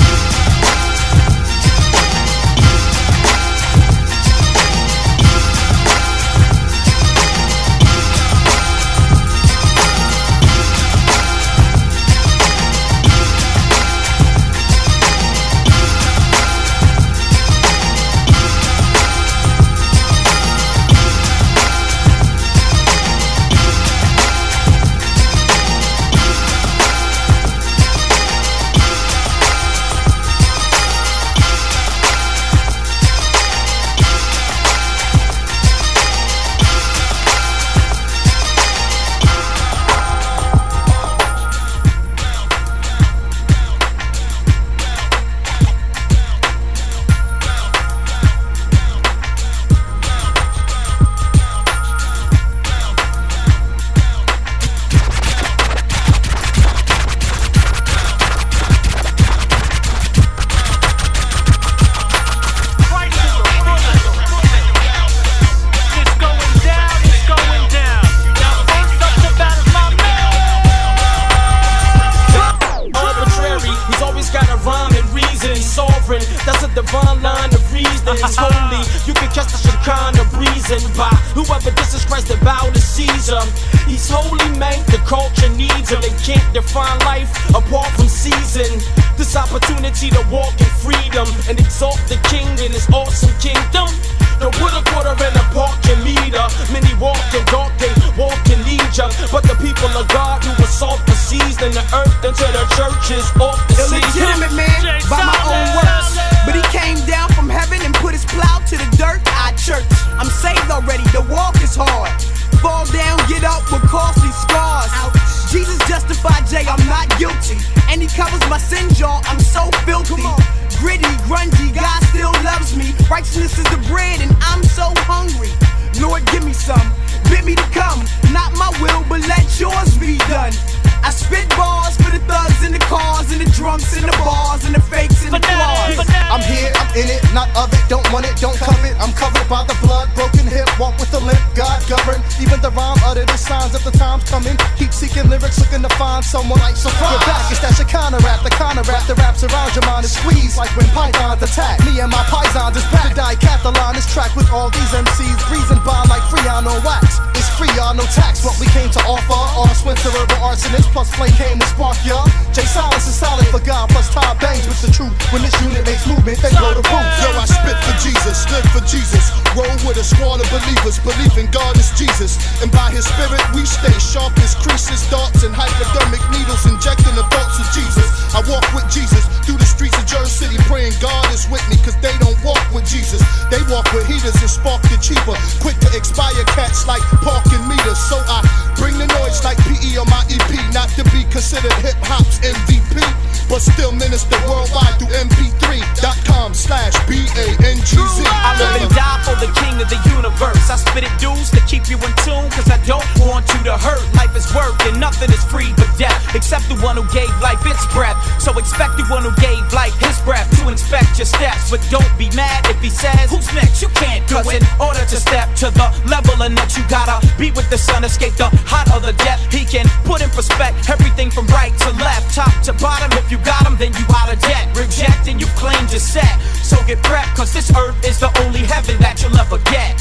P: opportunity to walk in freedom and exalt the King in his awesome kingdom. Don't put a quarter in a parking meter. Many walk in dark, they walk in Egypt. But the people of God who assault the seas and the earth until the church is off the sea.
R: Illegitimate man, by my own works. But he came down from heaven and put his plow to the dirt. I church. I'm saved already, the walk is hard. Fall down, get up with costly scars. Jesus justified Jay, I'm not guilty. And he covers my sins, y'all, I'm so filthy. Gritty, grungy, God still loves me. Righteousness is the bread and I'm so hungry. Lord, give me some, bid me to come. Not my will, but let yours be done. I spit bars for the thugs and the cars and the drunks and the bars and the fakes and the claws.
S: I'm here, I'm in it, not of it, don't want it, don't covet. I'm covered by the blood, broken hip, walk with the limp, God governed. Even the rhyme uttered the signs of the times coming. Keep seeking lyrics, looking to find someone like surprise. Your back is that your counter rap, the counter rap, the raps around your mind is squeezed like when pythons attack. Me and my pythons is back to decathlon this track with all these M Cs breezing by like Freon on wax. It's free, y'all, no tax. What we came to offer, all Swinter River arsonists plus flame came to spark y'all. Jay Silence is solid for God plus Todd Bangs with the truth. When this unit makes movement, they blow the roof.
T: Yo, I spit for Jesus, live for Jesus. Roll with a squad of believers, believe in God is Jesus. And by his spirit we stay sharp as creases, darts and hypodermic needles, injecting the thoughts of Jesus. I walk with Jesus through the streets of Jersey City, praying God is with me, cause they don't walk with Jesus. They walk with heaters and spark the cheaper, quick to expire cats like parking meters. So I bring the noise like P E on my E P, not to be considered hip-hop's M V P, but still minister worldwide through M P three dot com slash B A N G Z.
U: I live and die for the king of the universe. I spit it dudes to keep you in tune, cause I don't want you to hurt. Life is work and nothing is free but death, except the one who gave life its breath. So expect the one who gave life his breath to inspect your steps. But don't be mad if he says, who's next? You can't do it. In order to step to the level of next, you gotta be with the sun, escape the hot or the death. He can put in perspective everything from right to left, top to bottom. If you got him, then you out of debt. Reject and you claim to set. So get prepped, cause this earth is the only heaven that you'll ever get.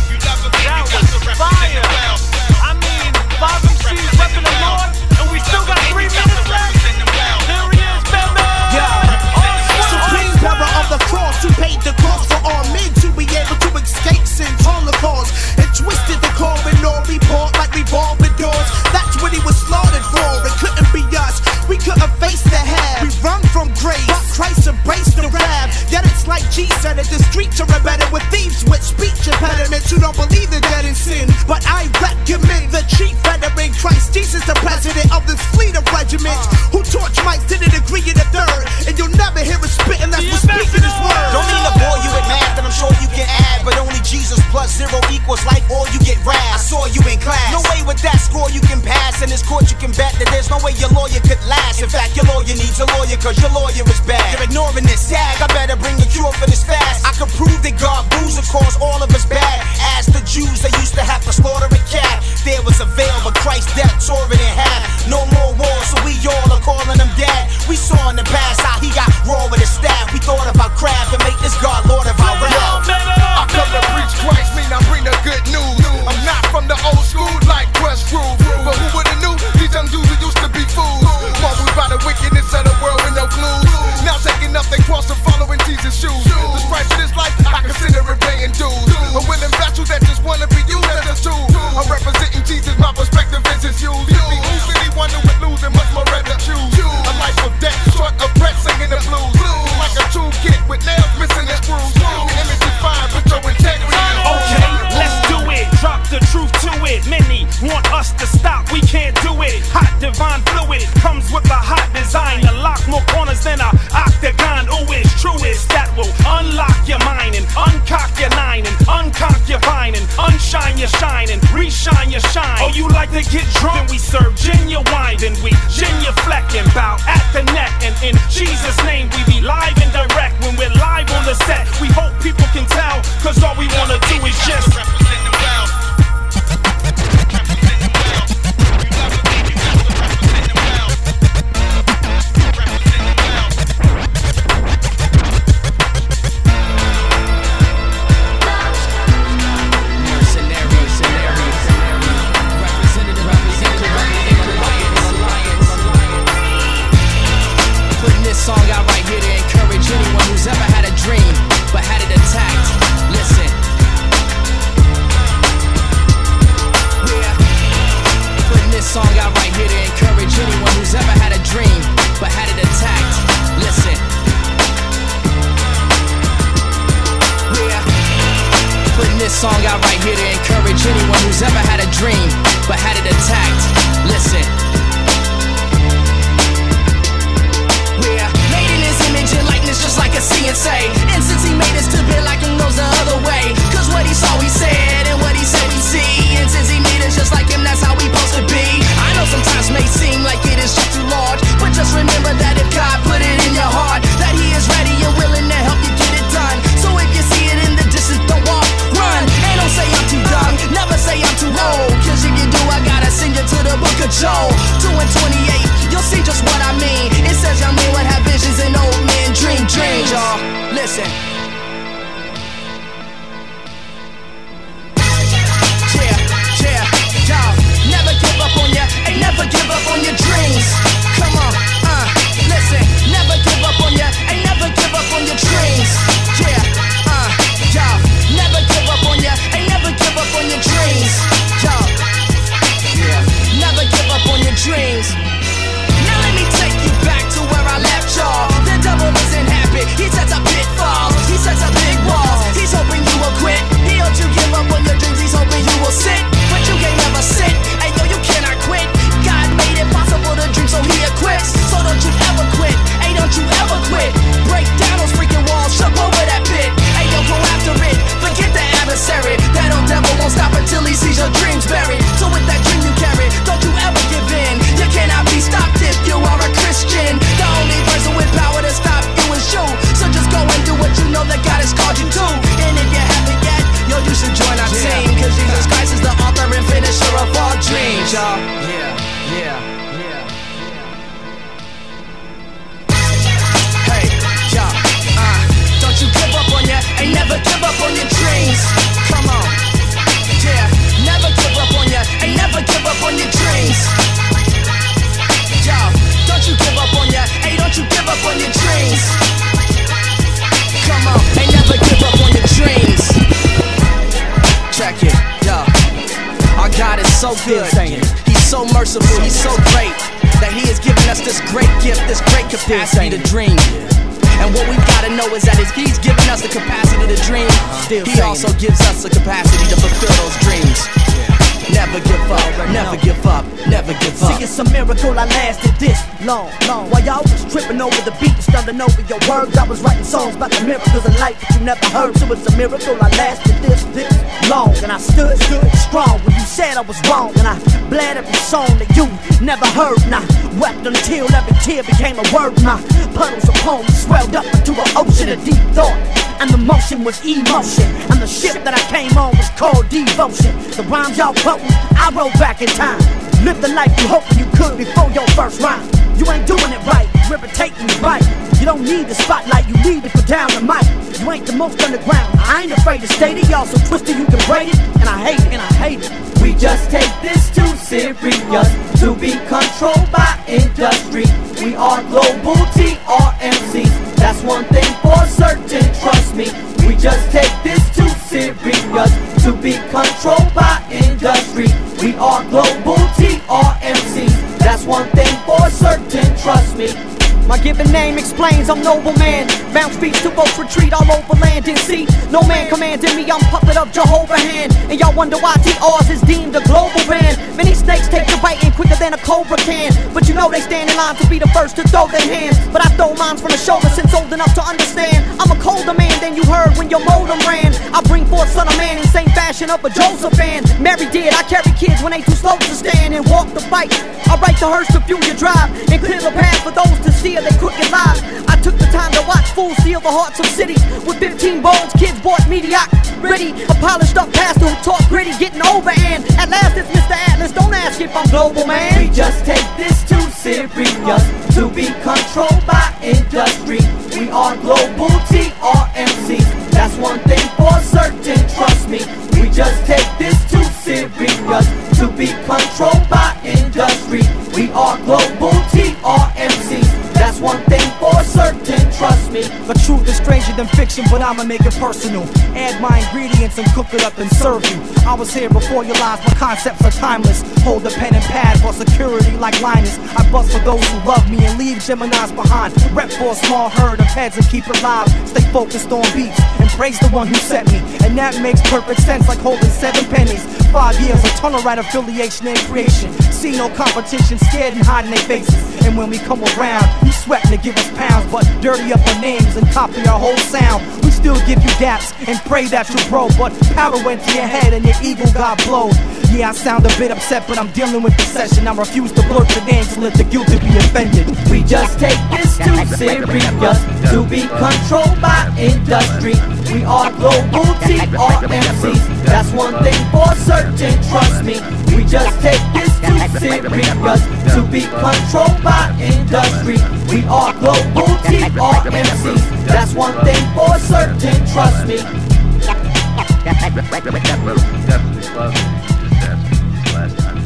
L: That was fire. I mean, five M Cs repping the Lord, and we still got three minutes left. Here he is, baby.
R: Yeah. Supreme power of the cross, who paid the cost for all men to be able to escape sin's holocaust. And twisted the corridor report like revolving doors. That's what he was slaughtered for. It couldn't be us. We couldn't face the have. We run from grace, but Christ embraced the wrath. Yet it's like Jesus said it, the streets are embedded with thieves with speech impediments who don't believe they're dead in sin. But I recommend the chief veteran Christ Jesus, the president of this fleet of regiments, who torch mics to the degree of the third. And you'll never hear us spit unless we're speaking his word.
V: Don't mean to bore you with math that I'm sure you can add, but only Jesus plus zero equals life or you get rad. I saw you in class. No way with that score you can pass. In this court you can bet that there's no way your lawyer could last. In fact, your lawyer needs a lawyer cause your lawyer is bad. You're ignoring this tag, I better bring a cure for this fast. I can prove that God bruised cause all of us bad. As the Jews, they used to have to slaughter a cat. There was a veil, but Christ's death tore it in half. No more wars, so we all are calling him dad. We saw in the past how he got raw with his staff. We thought about craft and make this God Lord of our rap.
A: I come to preach Christ, mean I bring the good news. I'm not from the old school like Crush Groove, but who would've knew these young dudes who used to be fools? Marveled by the wickedness of the world with no clues. Now taking up their cross and following Jesus' shoes. The price of this life, I consider it paying dues. A willing vessel that just wanna be used as a tool. I'm representing Jesus, my perspective is his shoes. If he lose, anyone who would lose, and much more rather choose a life of death, short of breath, singing the blues. Like a toolkit with nails missing the screws. The image is fine, but your integrity is
L: okay, let's do it. Drop the truth to it. Many want us to stop, we can't do it. Hot divine fluid comes with a hot design. To lock more corners than a octagon. Ooh, it's truest that will unlock your mind and uncock your nine and uncock your vine and unshine your shine and reshine your shine. Oh, you like to get drunk? Then we serve genuine and we genuflect and bow at the neck. And in Jesus' name we be live and direct. When we're live on the set, we hope people can tell, cause all we wanna do is just represent them well.
N: song out right here to encourage anyone who's ever had a dream but had it attacked. Listen. Yeah. Putting this song out right here to encourage anyone who's ever had a dream but had it attacked. Listen. Yeah. Putting this song out right here to encourage anyone who's ever had a dream but had it attacked. Listen. Yeah. Made in his image and likeness just like a C and say. And since he made us to be like him goes the other way. Cause what he saw we said and what he said we see. And since he made us just like him, that's how we supposed to be. I know sometimes may seem like it is just too large, but just remember that if God put it in your heart, that he is ready and willing to help you get it done. So if you see it in the distance, don't walk, run. And don't say I'm too young, never say I'm too old. Cause if you do, I gotta send you to the book of Joel. two and twenty-eight, you'll see just what I mean. It says young men would have visions and old men dream dreams, y'all. Listen. Yeah, yeah, y'all. Never give up on ya, ain't never give up on your dreams. Come on, uh, listen. Never give up on ya, ain't never give up on your dreams. Yeah, uh, y'all. Never give up on ya, ain't never give up on your dreams. Y'all, yeah. Never give up on your dreams. Now let me take you back to where I left y'all. The devil isn't happy, he sets up pitfalls, he sets up big walls. He's hoping you will quit, he hopes you give up on your dreams. He's hoping you will sit, but you can't never sit. Hey yo, you cannot quit. God made it possible to dream, so he equips. So don't you ever quit, hey don't you ever quit. Break down those freaking walls, jump over that pit. Hey yo, go after it, forget the adversary. That old devil won't stop until he sees your dreams buried. So with that dream you carry, don't you ever give in. You cannot be stopped if you are a Christian. The only person with power to stop you is you. So just go and do what you know that God has called you to. And if you haven't yet, yo, you should join our yeah. team. Cause Jesus Christ is the author and finisher of all dreams, y'all. Yeah, yeah, yeah. Hey, y'all, uh, don't you give up on ya, ain't never give up on your dreams. Come on, yeah, never give up on ya, ain't never give up on your dreams. Y'all, don't you give up on ya, hey, don't you give up on your dreams. Come on, ain't never give up on your dreams. Check it, yo. Our God is so good, he's so merciful, he's so great, that he has given us this great gift, this great capacity to dream. And what we've got to know is that if he's given us the capacity to dream, he also gives us the capacity to fulfill those dreams. Never give up, never give up, never give up.
D: See, it's a miracle I lasted this long, long. While y'all was tripping over the beat, stumbling over your words, I was writing songs about the miracles of life that you never heard. So it's a miracle I lasted this, this long. And I stood, stood strong when you said I was wrong. And I bled every song that you never heard. And I wept until every tear became a word. My puddles of poems swelled up into an ocean of deep thought. And the motion was emotion. And the ship that I came on was called devotion. The rhymes y'all quoting, I wrote back in time. Live the life you hoping you could before your first rhyme. You ain't doing it right, irritating you right. You don't need the spotlight, you need to put down the mic. You ain't the most underground, I ain't afraid to state it. Y'all so twisted you can braid it, and I hate it, and I hate it.
H: We just take this too serious to be controlled by industry. We are global T R M Cs, that's one thing for certain, trust me. We just take this too serious to be controlled by industry. We are global T R M Cs, that's one thing for certain, trust me.
D: My given name explains I'm noble man. Bound speech to folks retreat all over land and sea. No man commanding me, I'm puppet of Jehovah hand. And y'all wonder why T R's is deemed a global band. Many snakes take the biting quicker than a cobra can. But you know they stand in line to be the first to throw their hands. But I throw mines from the shoulder since old enough to understand. I'm a colder man than you heard when your modem ran. I bring forth son of man in same fashion of a Joseph fan. Mary did, I carry kids when they too slow to stand and walk the fight. I write the hearse to fuel your drive and clear the path for those to see they crooked lives. I took the time to watch fools seal the hearts of cities. With fifteen bones, kids bought mediocrity. A polished up pastor who taught gritty, getting over. And at last it's Mister Atlas, don't ask if I'm global, man.
H: We just take this too serious to be controlled by industry. We are global T R M Cs, that's one thing for certain, trust me. We just take this too serious to be controlled by industry. We are global T R M Cs, that's one thing
D: for certain, trust me.
Q: The truth is stranger than fiction, but I'ma make it personal. Add my ingredients and cook it up and serve you. I was here before your lies, my concepts are timeless. Hold a pen and pad for security like Linus. I bust for those who love me and leave Geminis behind. Rep for a small herd of heads and keep it live. Stay focused on beats and praise the one who set me. And that makes perfect sense, like holding seven pennies. Five years of tunnel right affiliation and creation. See no competition, scared and hiding their faces. And when we come around, you sweating to give us pounds, but dirty up our names and copy our whole sound. We still give you daps and pray that you grow, but powder went to your head and your ego got blown. Yeah, I sound a bit upset, but I'm dealing with the session. I refuse to blurt the names and let the guilty be offended.
D: We just take this too serious to be controlled by industry. We are global T R M Cs. That's one thing for certain, trust me. We just take this too serious to be controlled by industry. We are global T R M Cs. That's one thing for certain, trust me.
E: Definitely love it. Last time.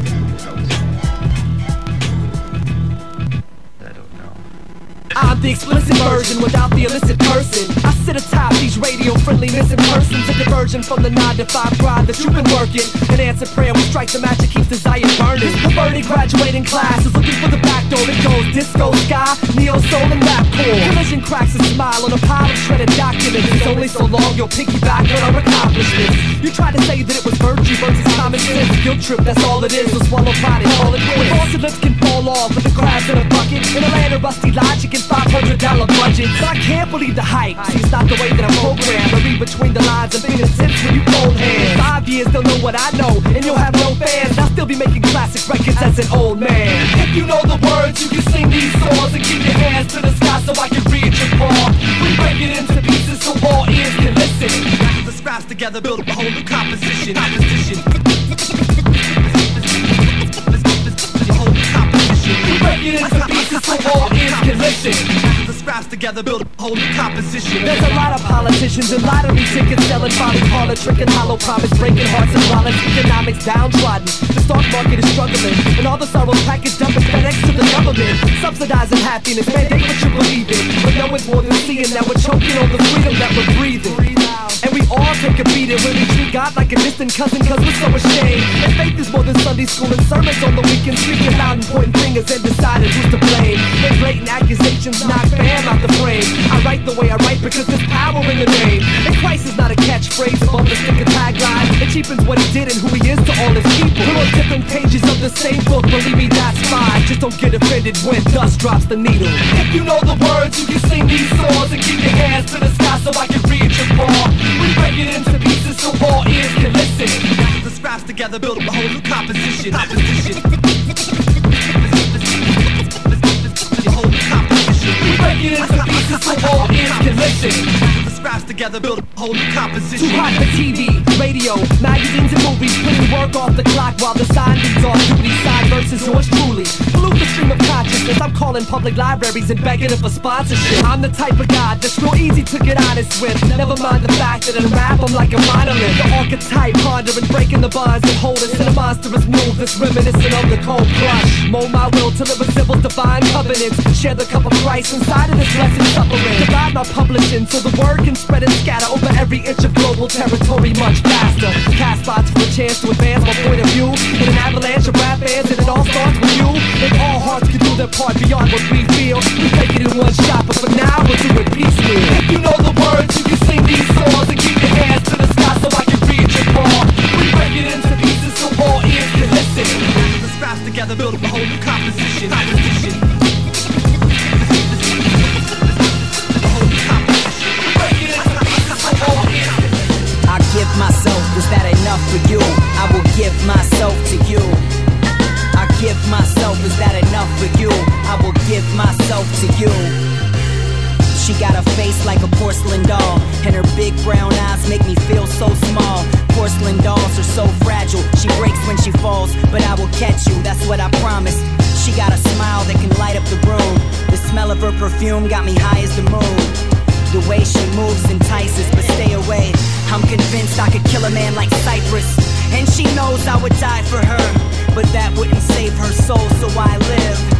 N: I'm the explicit version without the illicit person. I sit atop these radio-friendly missing persons, a diversion from the nine to five grind that you've been working. An answer prayer will strike the match that keeps desire burning. The burning graduating class is looking for the back door that goes disco, sky, neo soul, and rap core. Collision cracks a smile on a pile of shredded documents. It's only so long you'll piggyback on our accomplishments. You tried to say that it was virtue versus common sense. Guilt trip, that's all it is. So swallow pride and call it quits. Thoughts and lips can fall off with the crabs in a bucket. In a land of rusty logic and five hundred dollar budget. But I can't believe the hype. See, it's not the way that I'm programmed. I read between the lines and fingers tips when you cold hands. Five years, they'll know what I know, and you'll have no fans. I'll still be making classic records as an old man. If you know the words, you can sing these songs and keep your hands to the sky so I can read your paw. We break it into pieces so all ears can listen.
U: The scraps together build up a whole new composition. Composition.
N: We break it into pieces so all ears can listen.
U: The scraps together build a whole new composition.
N: There's a lot of politicians and lottery tickets selling folly, parlor, tricking hollow promise, breaking hearts and wallets. Economics downtrodden. The stock market is struggling, and all the sorrows packaged up and FedEx to the government. Subsidizing happiness, mandate what you believe in, but no one's more than seeing that we're choking on the freedom that we're breathing. And we all take a beating when we treat God like a distant cousin, cause we're so ashamed. And faith is more than Sunday school and sermons on the weekend, speaking loud and pointing fingers and deciding who's to blame. And blatant accusations knock fam out the frame. I write the way I write because there's power in the name. And Christ is not a catchphrase, a bumper sticker tagline. It cheapens what he did and who he is to all his people. We're on different pages of the same book, believe me, that's fine. Just don't get offended when dust drops the needle. If you know the words, you can sing these songs and keep your hands to the sky so I can read your paw. We break it into pieces so all ears can listen.
U: The scraps together build up a whole new composition. Composition.
N: We break it into pieces so all ears can listen.
U: The scraps together build a whole new composition.
N: Too hot for T V, radio, magazines and movies, putting work off the clock while the sign leads off duty. Side versus yours truly. Pollute the stream of consciousness. I'm calling public libraries and begging them for sponsorship. I'm the type of guy that's real easy to get honest with. Never mind the fact that in rap I'm like a monolith. The archetype pondering, breaking the bonds that hold us in a monstrous move that's reminiscent of the cold crush. Mold my will to live a civil divine covenants. Share the cup of Christ inside of this blessed suffering. Divide my publishing so the word can spread and scatter over every inch of global territory much faster. Cast spots for a chance to advance my point of view in an avalanche of rap fans, and it all starts with you. If all hearts can do their part beyond what we feel, we take it in one shot, but for now we'll do it piecemeal. If you know the words, you can sing these songs and keep your hands to the sky so I can read your paw. We break it into pieces so all ears can listen.
U: The scraps together build up a whole new composition. Composition.
I: I give myself, is that enough for you? I will give myself to you. I give myself, is that enough for you? I will give myself to you. She got a face like a porcelain doll, and her big brown eyes make me feel so small. Porcelain dolls are so fragile, she breaks when she falls, but I will catch you, that's what I promised. She got a smile that can light up the room. The smell of her perfume got me high as the moon. The way she moves entices, but stay away. I'm convinced I could kill a man like Cypress, and she knows I would die for her, but that wouldn't save her soul, so I live.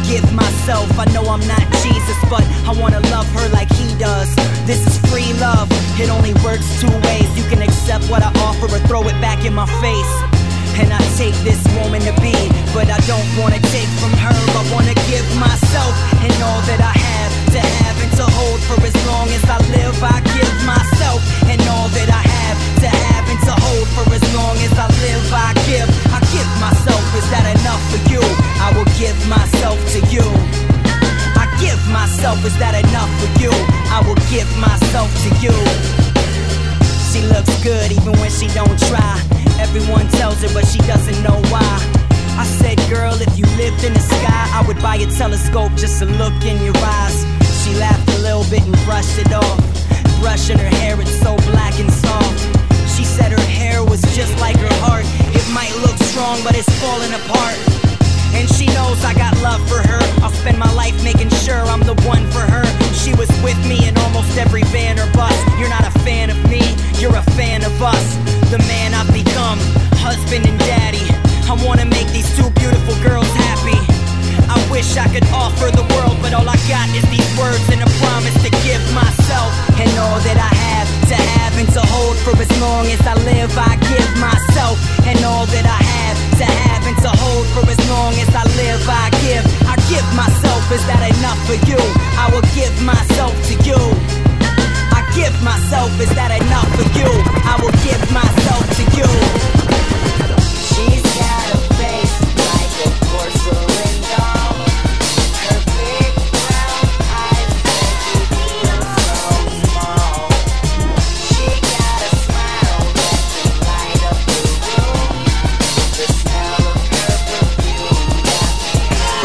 I: give myself. I know I'm not Jesus, but I wanna love her like he does. This is free love, it only works two ways. You can accept what I offer or throw it back in my face. And I take this woman to be, but I don't wanna take from her. I wanna give myself and all that I have, to have and to hold for as long as I live. I give myself and all that I have, to have and to hold for as long as I live. I give, I give myself. Is that enough for you? I will give myself to you. I give myself. Is that enough for you? I will give myself to you. She looks good even when she don't try. Everyone tells her, but she doesn't know why. I said, girl, if you lived in the sky, I would buy a telescope just to look in your eyes. She laughed a little bit and brushed it off. Brushing her hair, it's so black and soft. She said her hair was just like her heart. It might look strong, but it's falling apart. And she knows I got love for her. I'll spend my life making sure I'm the one for her. She was with me in almost every van or bus. You're not a fan of me, you're a fan of us. The man I've become, husband and daddy. I wanna make these two beautiful girls happy. I wish I could offer the world, but all I got is these words and a promise to give myself and all that I have, to have and to hold for as long as I live. I give myself and all that I have, to have and to hold for as long as I live. I give, I give myself. Is that enough for you? I will give myself to you. I give myself. Is that enough for you? I will give myself to you. She's got a face like a porcelain doll. Her big brown eyes make you feel so small. She got a smile that can light up the room. The smell of her perfume got me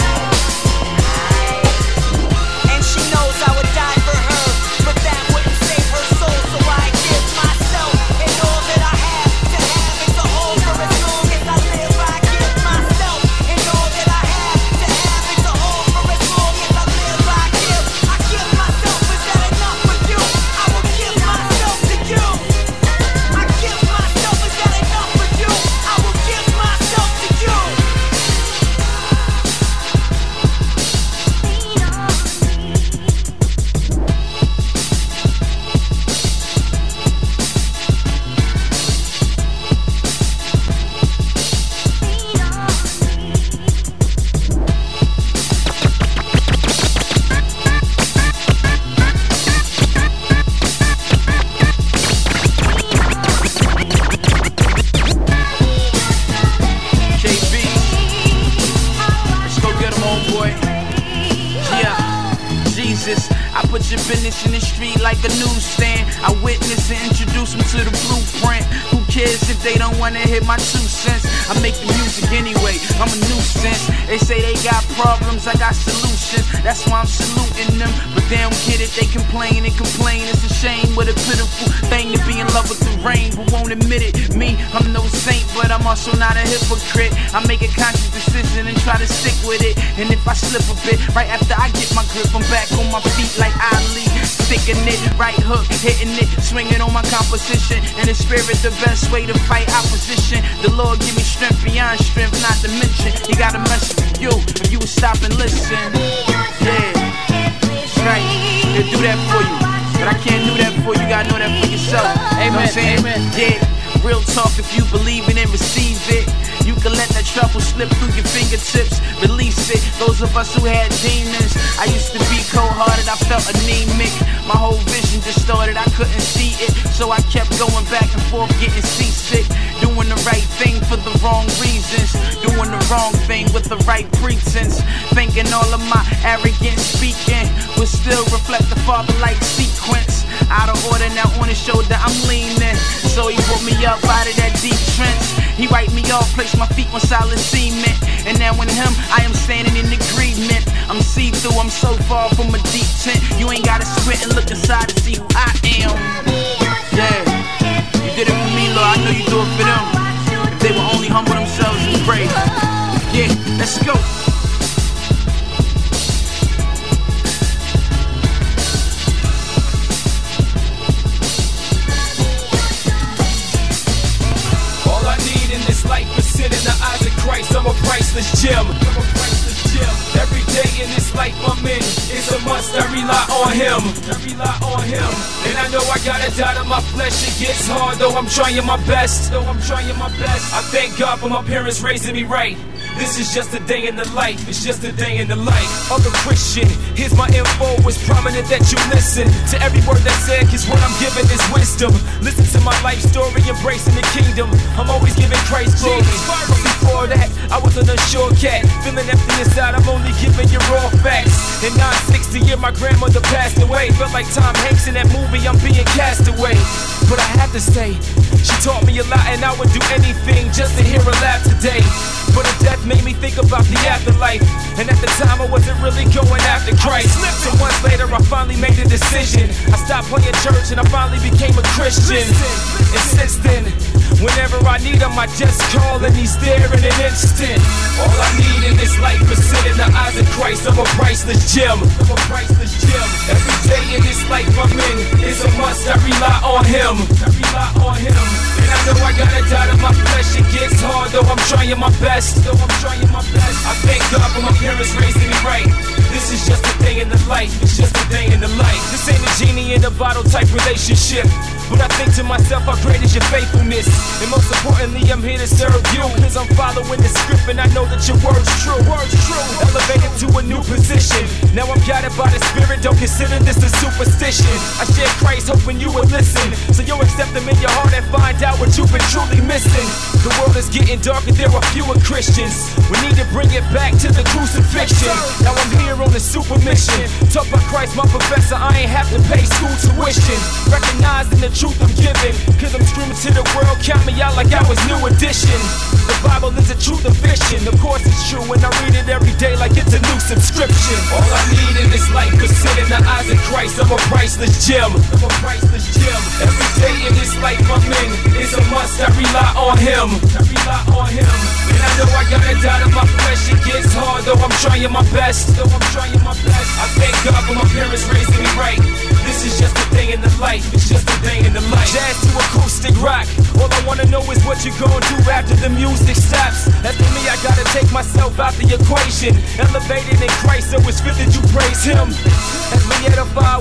I: high. And she knows I would die for her, but that wouldn't save her soul. So I give myself and all that I have, to have and to hold for as long as I live. I give myself and all that I have, to have and to hold for as long as I live. I give, I give myself. Is that enough for you? I will give myself to you. I give myself. Is that enough for you? I will give myself to you.
U: K B, let's go get him, homeboy. Yeah, Jesus, I put your business in the street like a newsstand. I witness and introduce me to the blueprint. Who cares if they don't wanna hear my two cents? I make the music anyway, I'm a nuisance. They say they got problems, I got solutions. That's why I'm saluting them, but they don't get it. They complain and complain. It's a shame, what a pitiful thing to be in love with the rain, but won't admit it. Me, I'm no saint, but I'm also not a hypocrite. I make a conscious decision and try to stick with it. And if I slip a bit, right after I get my grip, I'm back on my feet like Ali. Sticking it, right hook, hitting it, swinging on my composition. In the spirit, the best way to fight opposition. The Lord give me strength beyond strength, not to mention. He got a message for you if you would stop and listen. Yeah, that's right. He'll do that for you, but I can't do that for you. You gotta know that for yourself. Amen. Know what I'm saying? Amen. Yeah. Real talk, if you believe it and receive it, you can let that trouble slip through your fingertips, release it. Those of us who had demons, I used to be cold-hearted, I felt anemic. My whole vision distorted, I couldn't see it, so I kept going back and forth, getting seasick. Doing the right thing for the wrong reasons, doing the wrong thing with the right pretense. Thinking all of my arrogant speaking would still reflect the father-like sequence. Out of order, now on his shoulder I'm leaning, so he pulled me up out of that deep trench. He wiped me off, placed my feet on solid cement, and now in him I am standing in agreement. I'm see-through, I'm so far from a deep tent. You ain't gotta squint and look inside to see who I am. Yeah, you did it for me, Lord, I know you do it for them. If they will only humble themselves and pray. Yeah, let's go.
G: Life is sit in the eyes of Christ. I'm a priceless gem. I'm a priceless gem. Every day Him. I rely on Him. And I know I gotta die to my flesh. It gets hard, though I'm trying my best. Though I'm trying my best. I thank God for my parents raising me right. This is just a day in the life. It's just a day in the life of a Christian. Here's my info. It's prominent that you listen to every word that's said, cause what I'm giving is wisdom. Listen to my life story, embracing the kingdom. I'm always giving Christ glory. But before that, I was an unsure cat, feeling empty inside. I'm only giving you raw facts. In nine sixty, year my grandmother passed away. Felt like Tom Hanks in that movie, I'm being cast away. But I have to say, she taught me a lot, and I would do anything just to hear her laugh today. But her death made me think about the afterlife, and at the time I wasn't really going after Christ. So months later I finally made a decision. I stopped playing church and I finally became a Christian. And since then, whenever I need him, I just call and he's there in an instant. All I need in this life is sit in the eyes of Christ. I'm a priceless gem. I'm a priceless gem. Every day in this life I'm in is a must. I rely on Him. I rely on Him. And I know I gotta die to my flesh. It gets hard, though I'm trying my best. Though I'm trying my best. I thank God for my parents raising me right. This is just a day in the life. It's just a day in the life. This ain't a genie in a bottle type relationship. But I think to myself, how great is your faithfulness? And most importantly, I'm here to serve you, cause I'm following the script and I know that your word's true. Word's true. Elevated to a new position. Now I'm guided by the Spirit, don't consider this a superstition. I share Christ hoping you will listen, so you'll accept Him in your heart and find out what you've been truly missing. The world is getting dark and there are fewer Christians. We need to bring it back to the crucifixion. Now I'm here on a super mission. Taught by Christ, my professor, I ain't have to pay school tuition. Recognizing the truth I'm giving, cause I'm screaming to the world, count me out like I was new edition. The Bible is the truth of fiction. Of course it's true, and I read it every day like it's a new subscription. All I need in this life is sit in the eyes of Christ. I'm a priceless gem. I'm a priceless gem. Every day in this life I'm in is a must. I rely on Him. I rely on Him. And I know I gotta die to my flesh. It gets hard, though I'm trying my best. Though I'm trying my best. I thank God for my parents raising me right. This is just a day in the life. It's just a day in the life. Jazz to acoustic rock. All I wanna know is what you gon' do after the music stops. As for me, I gotta take myself out the equation. Elevated in Christ, so it's fit that you praise Him. As we edify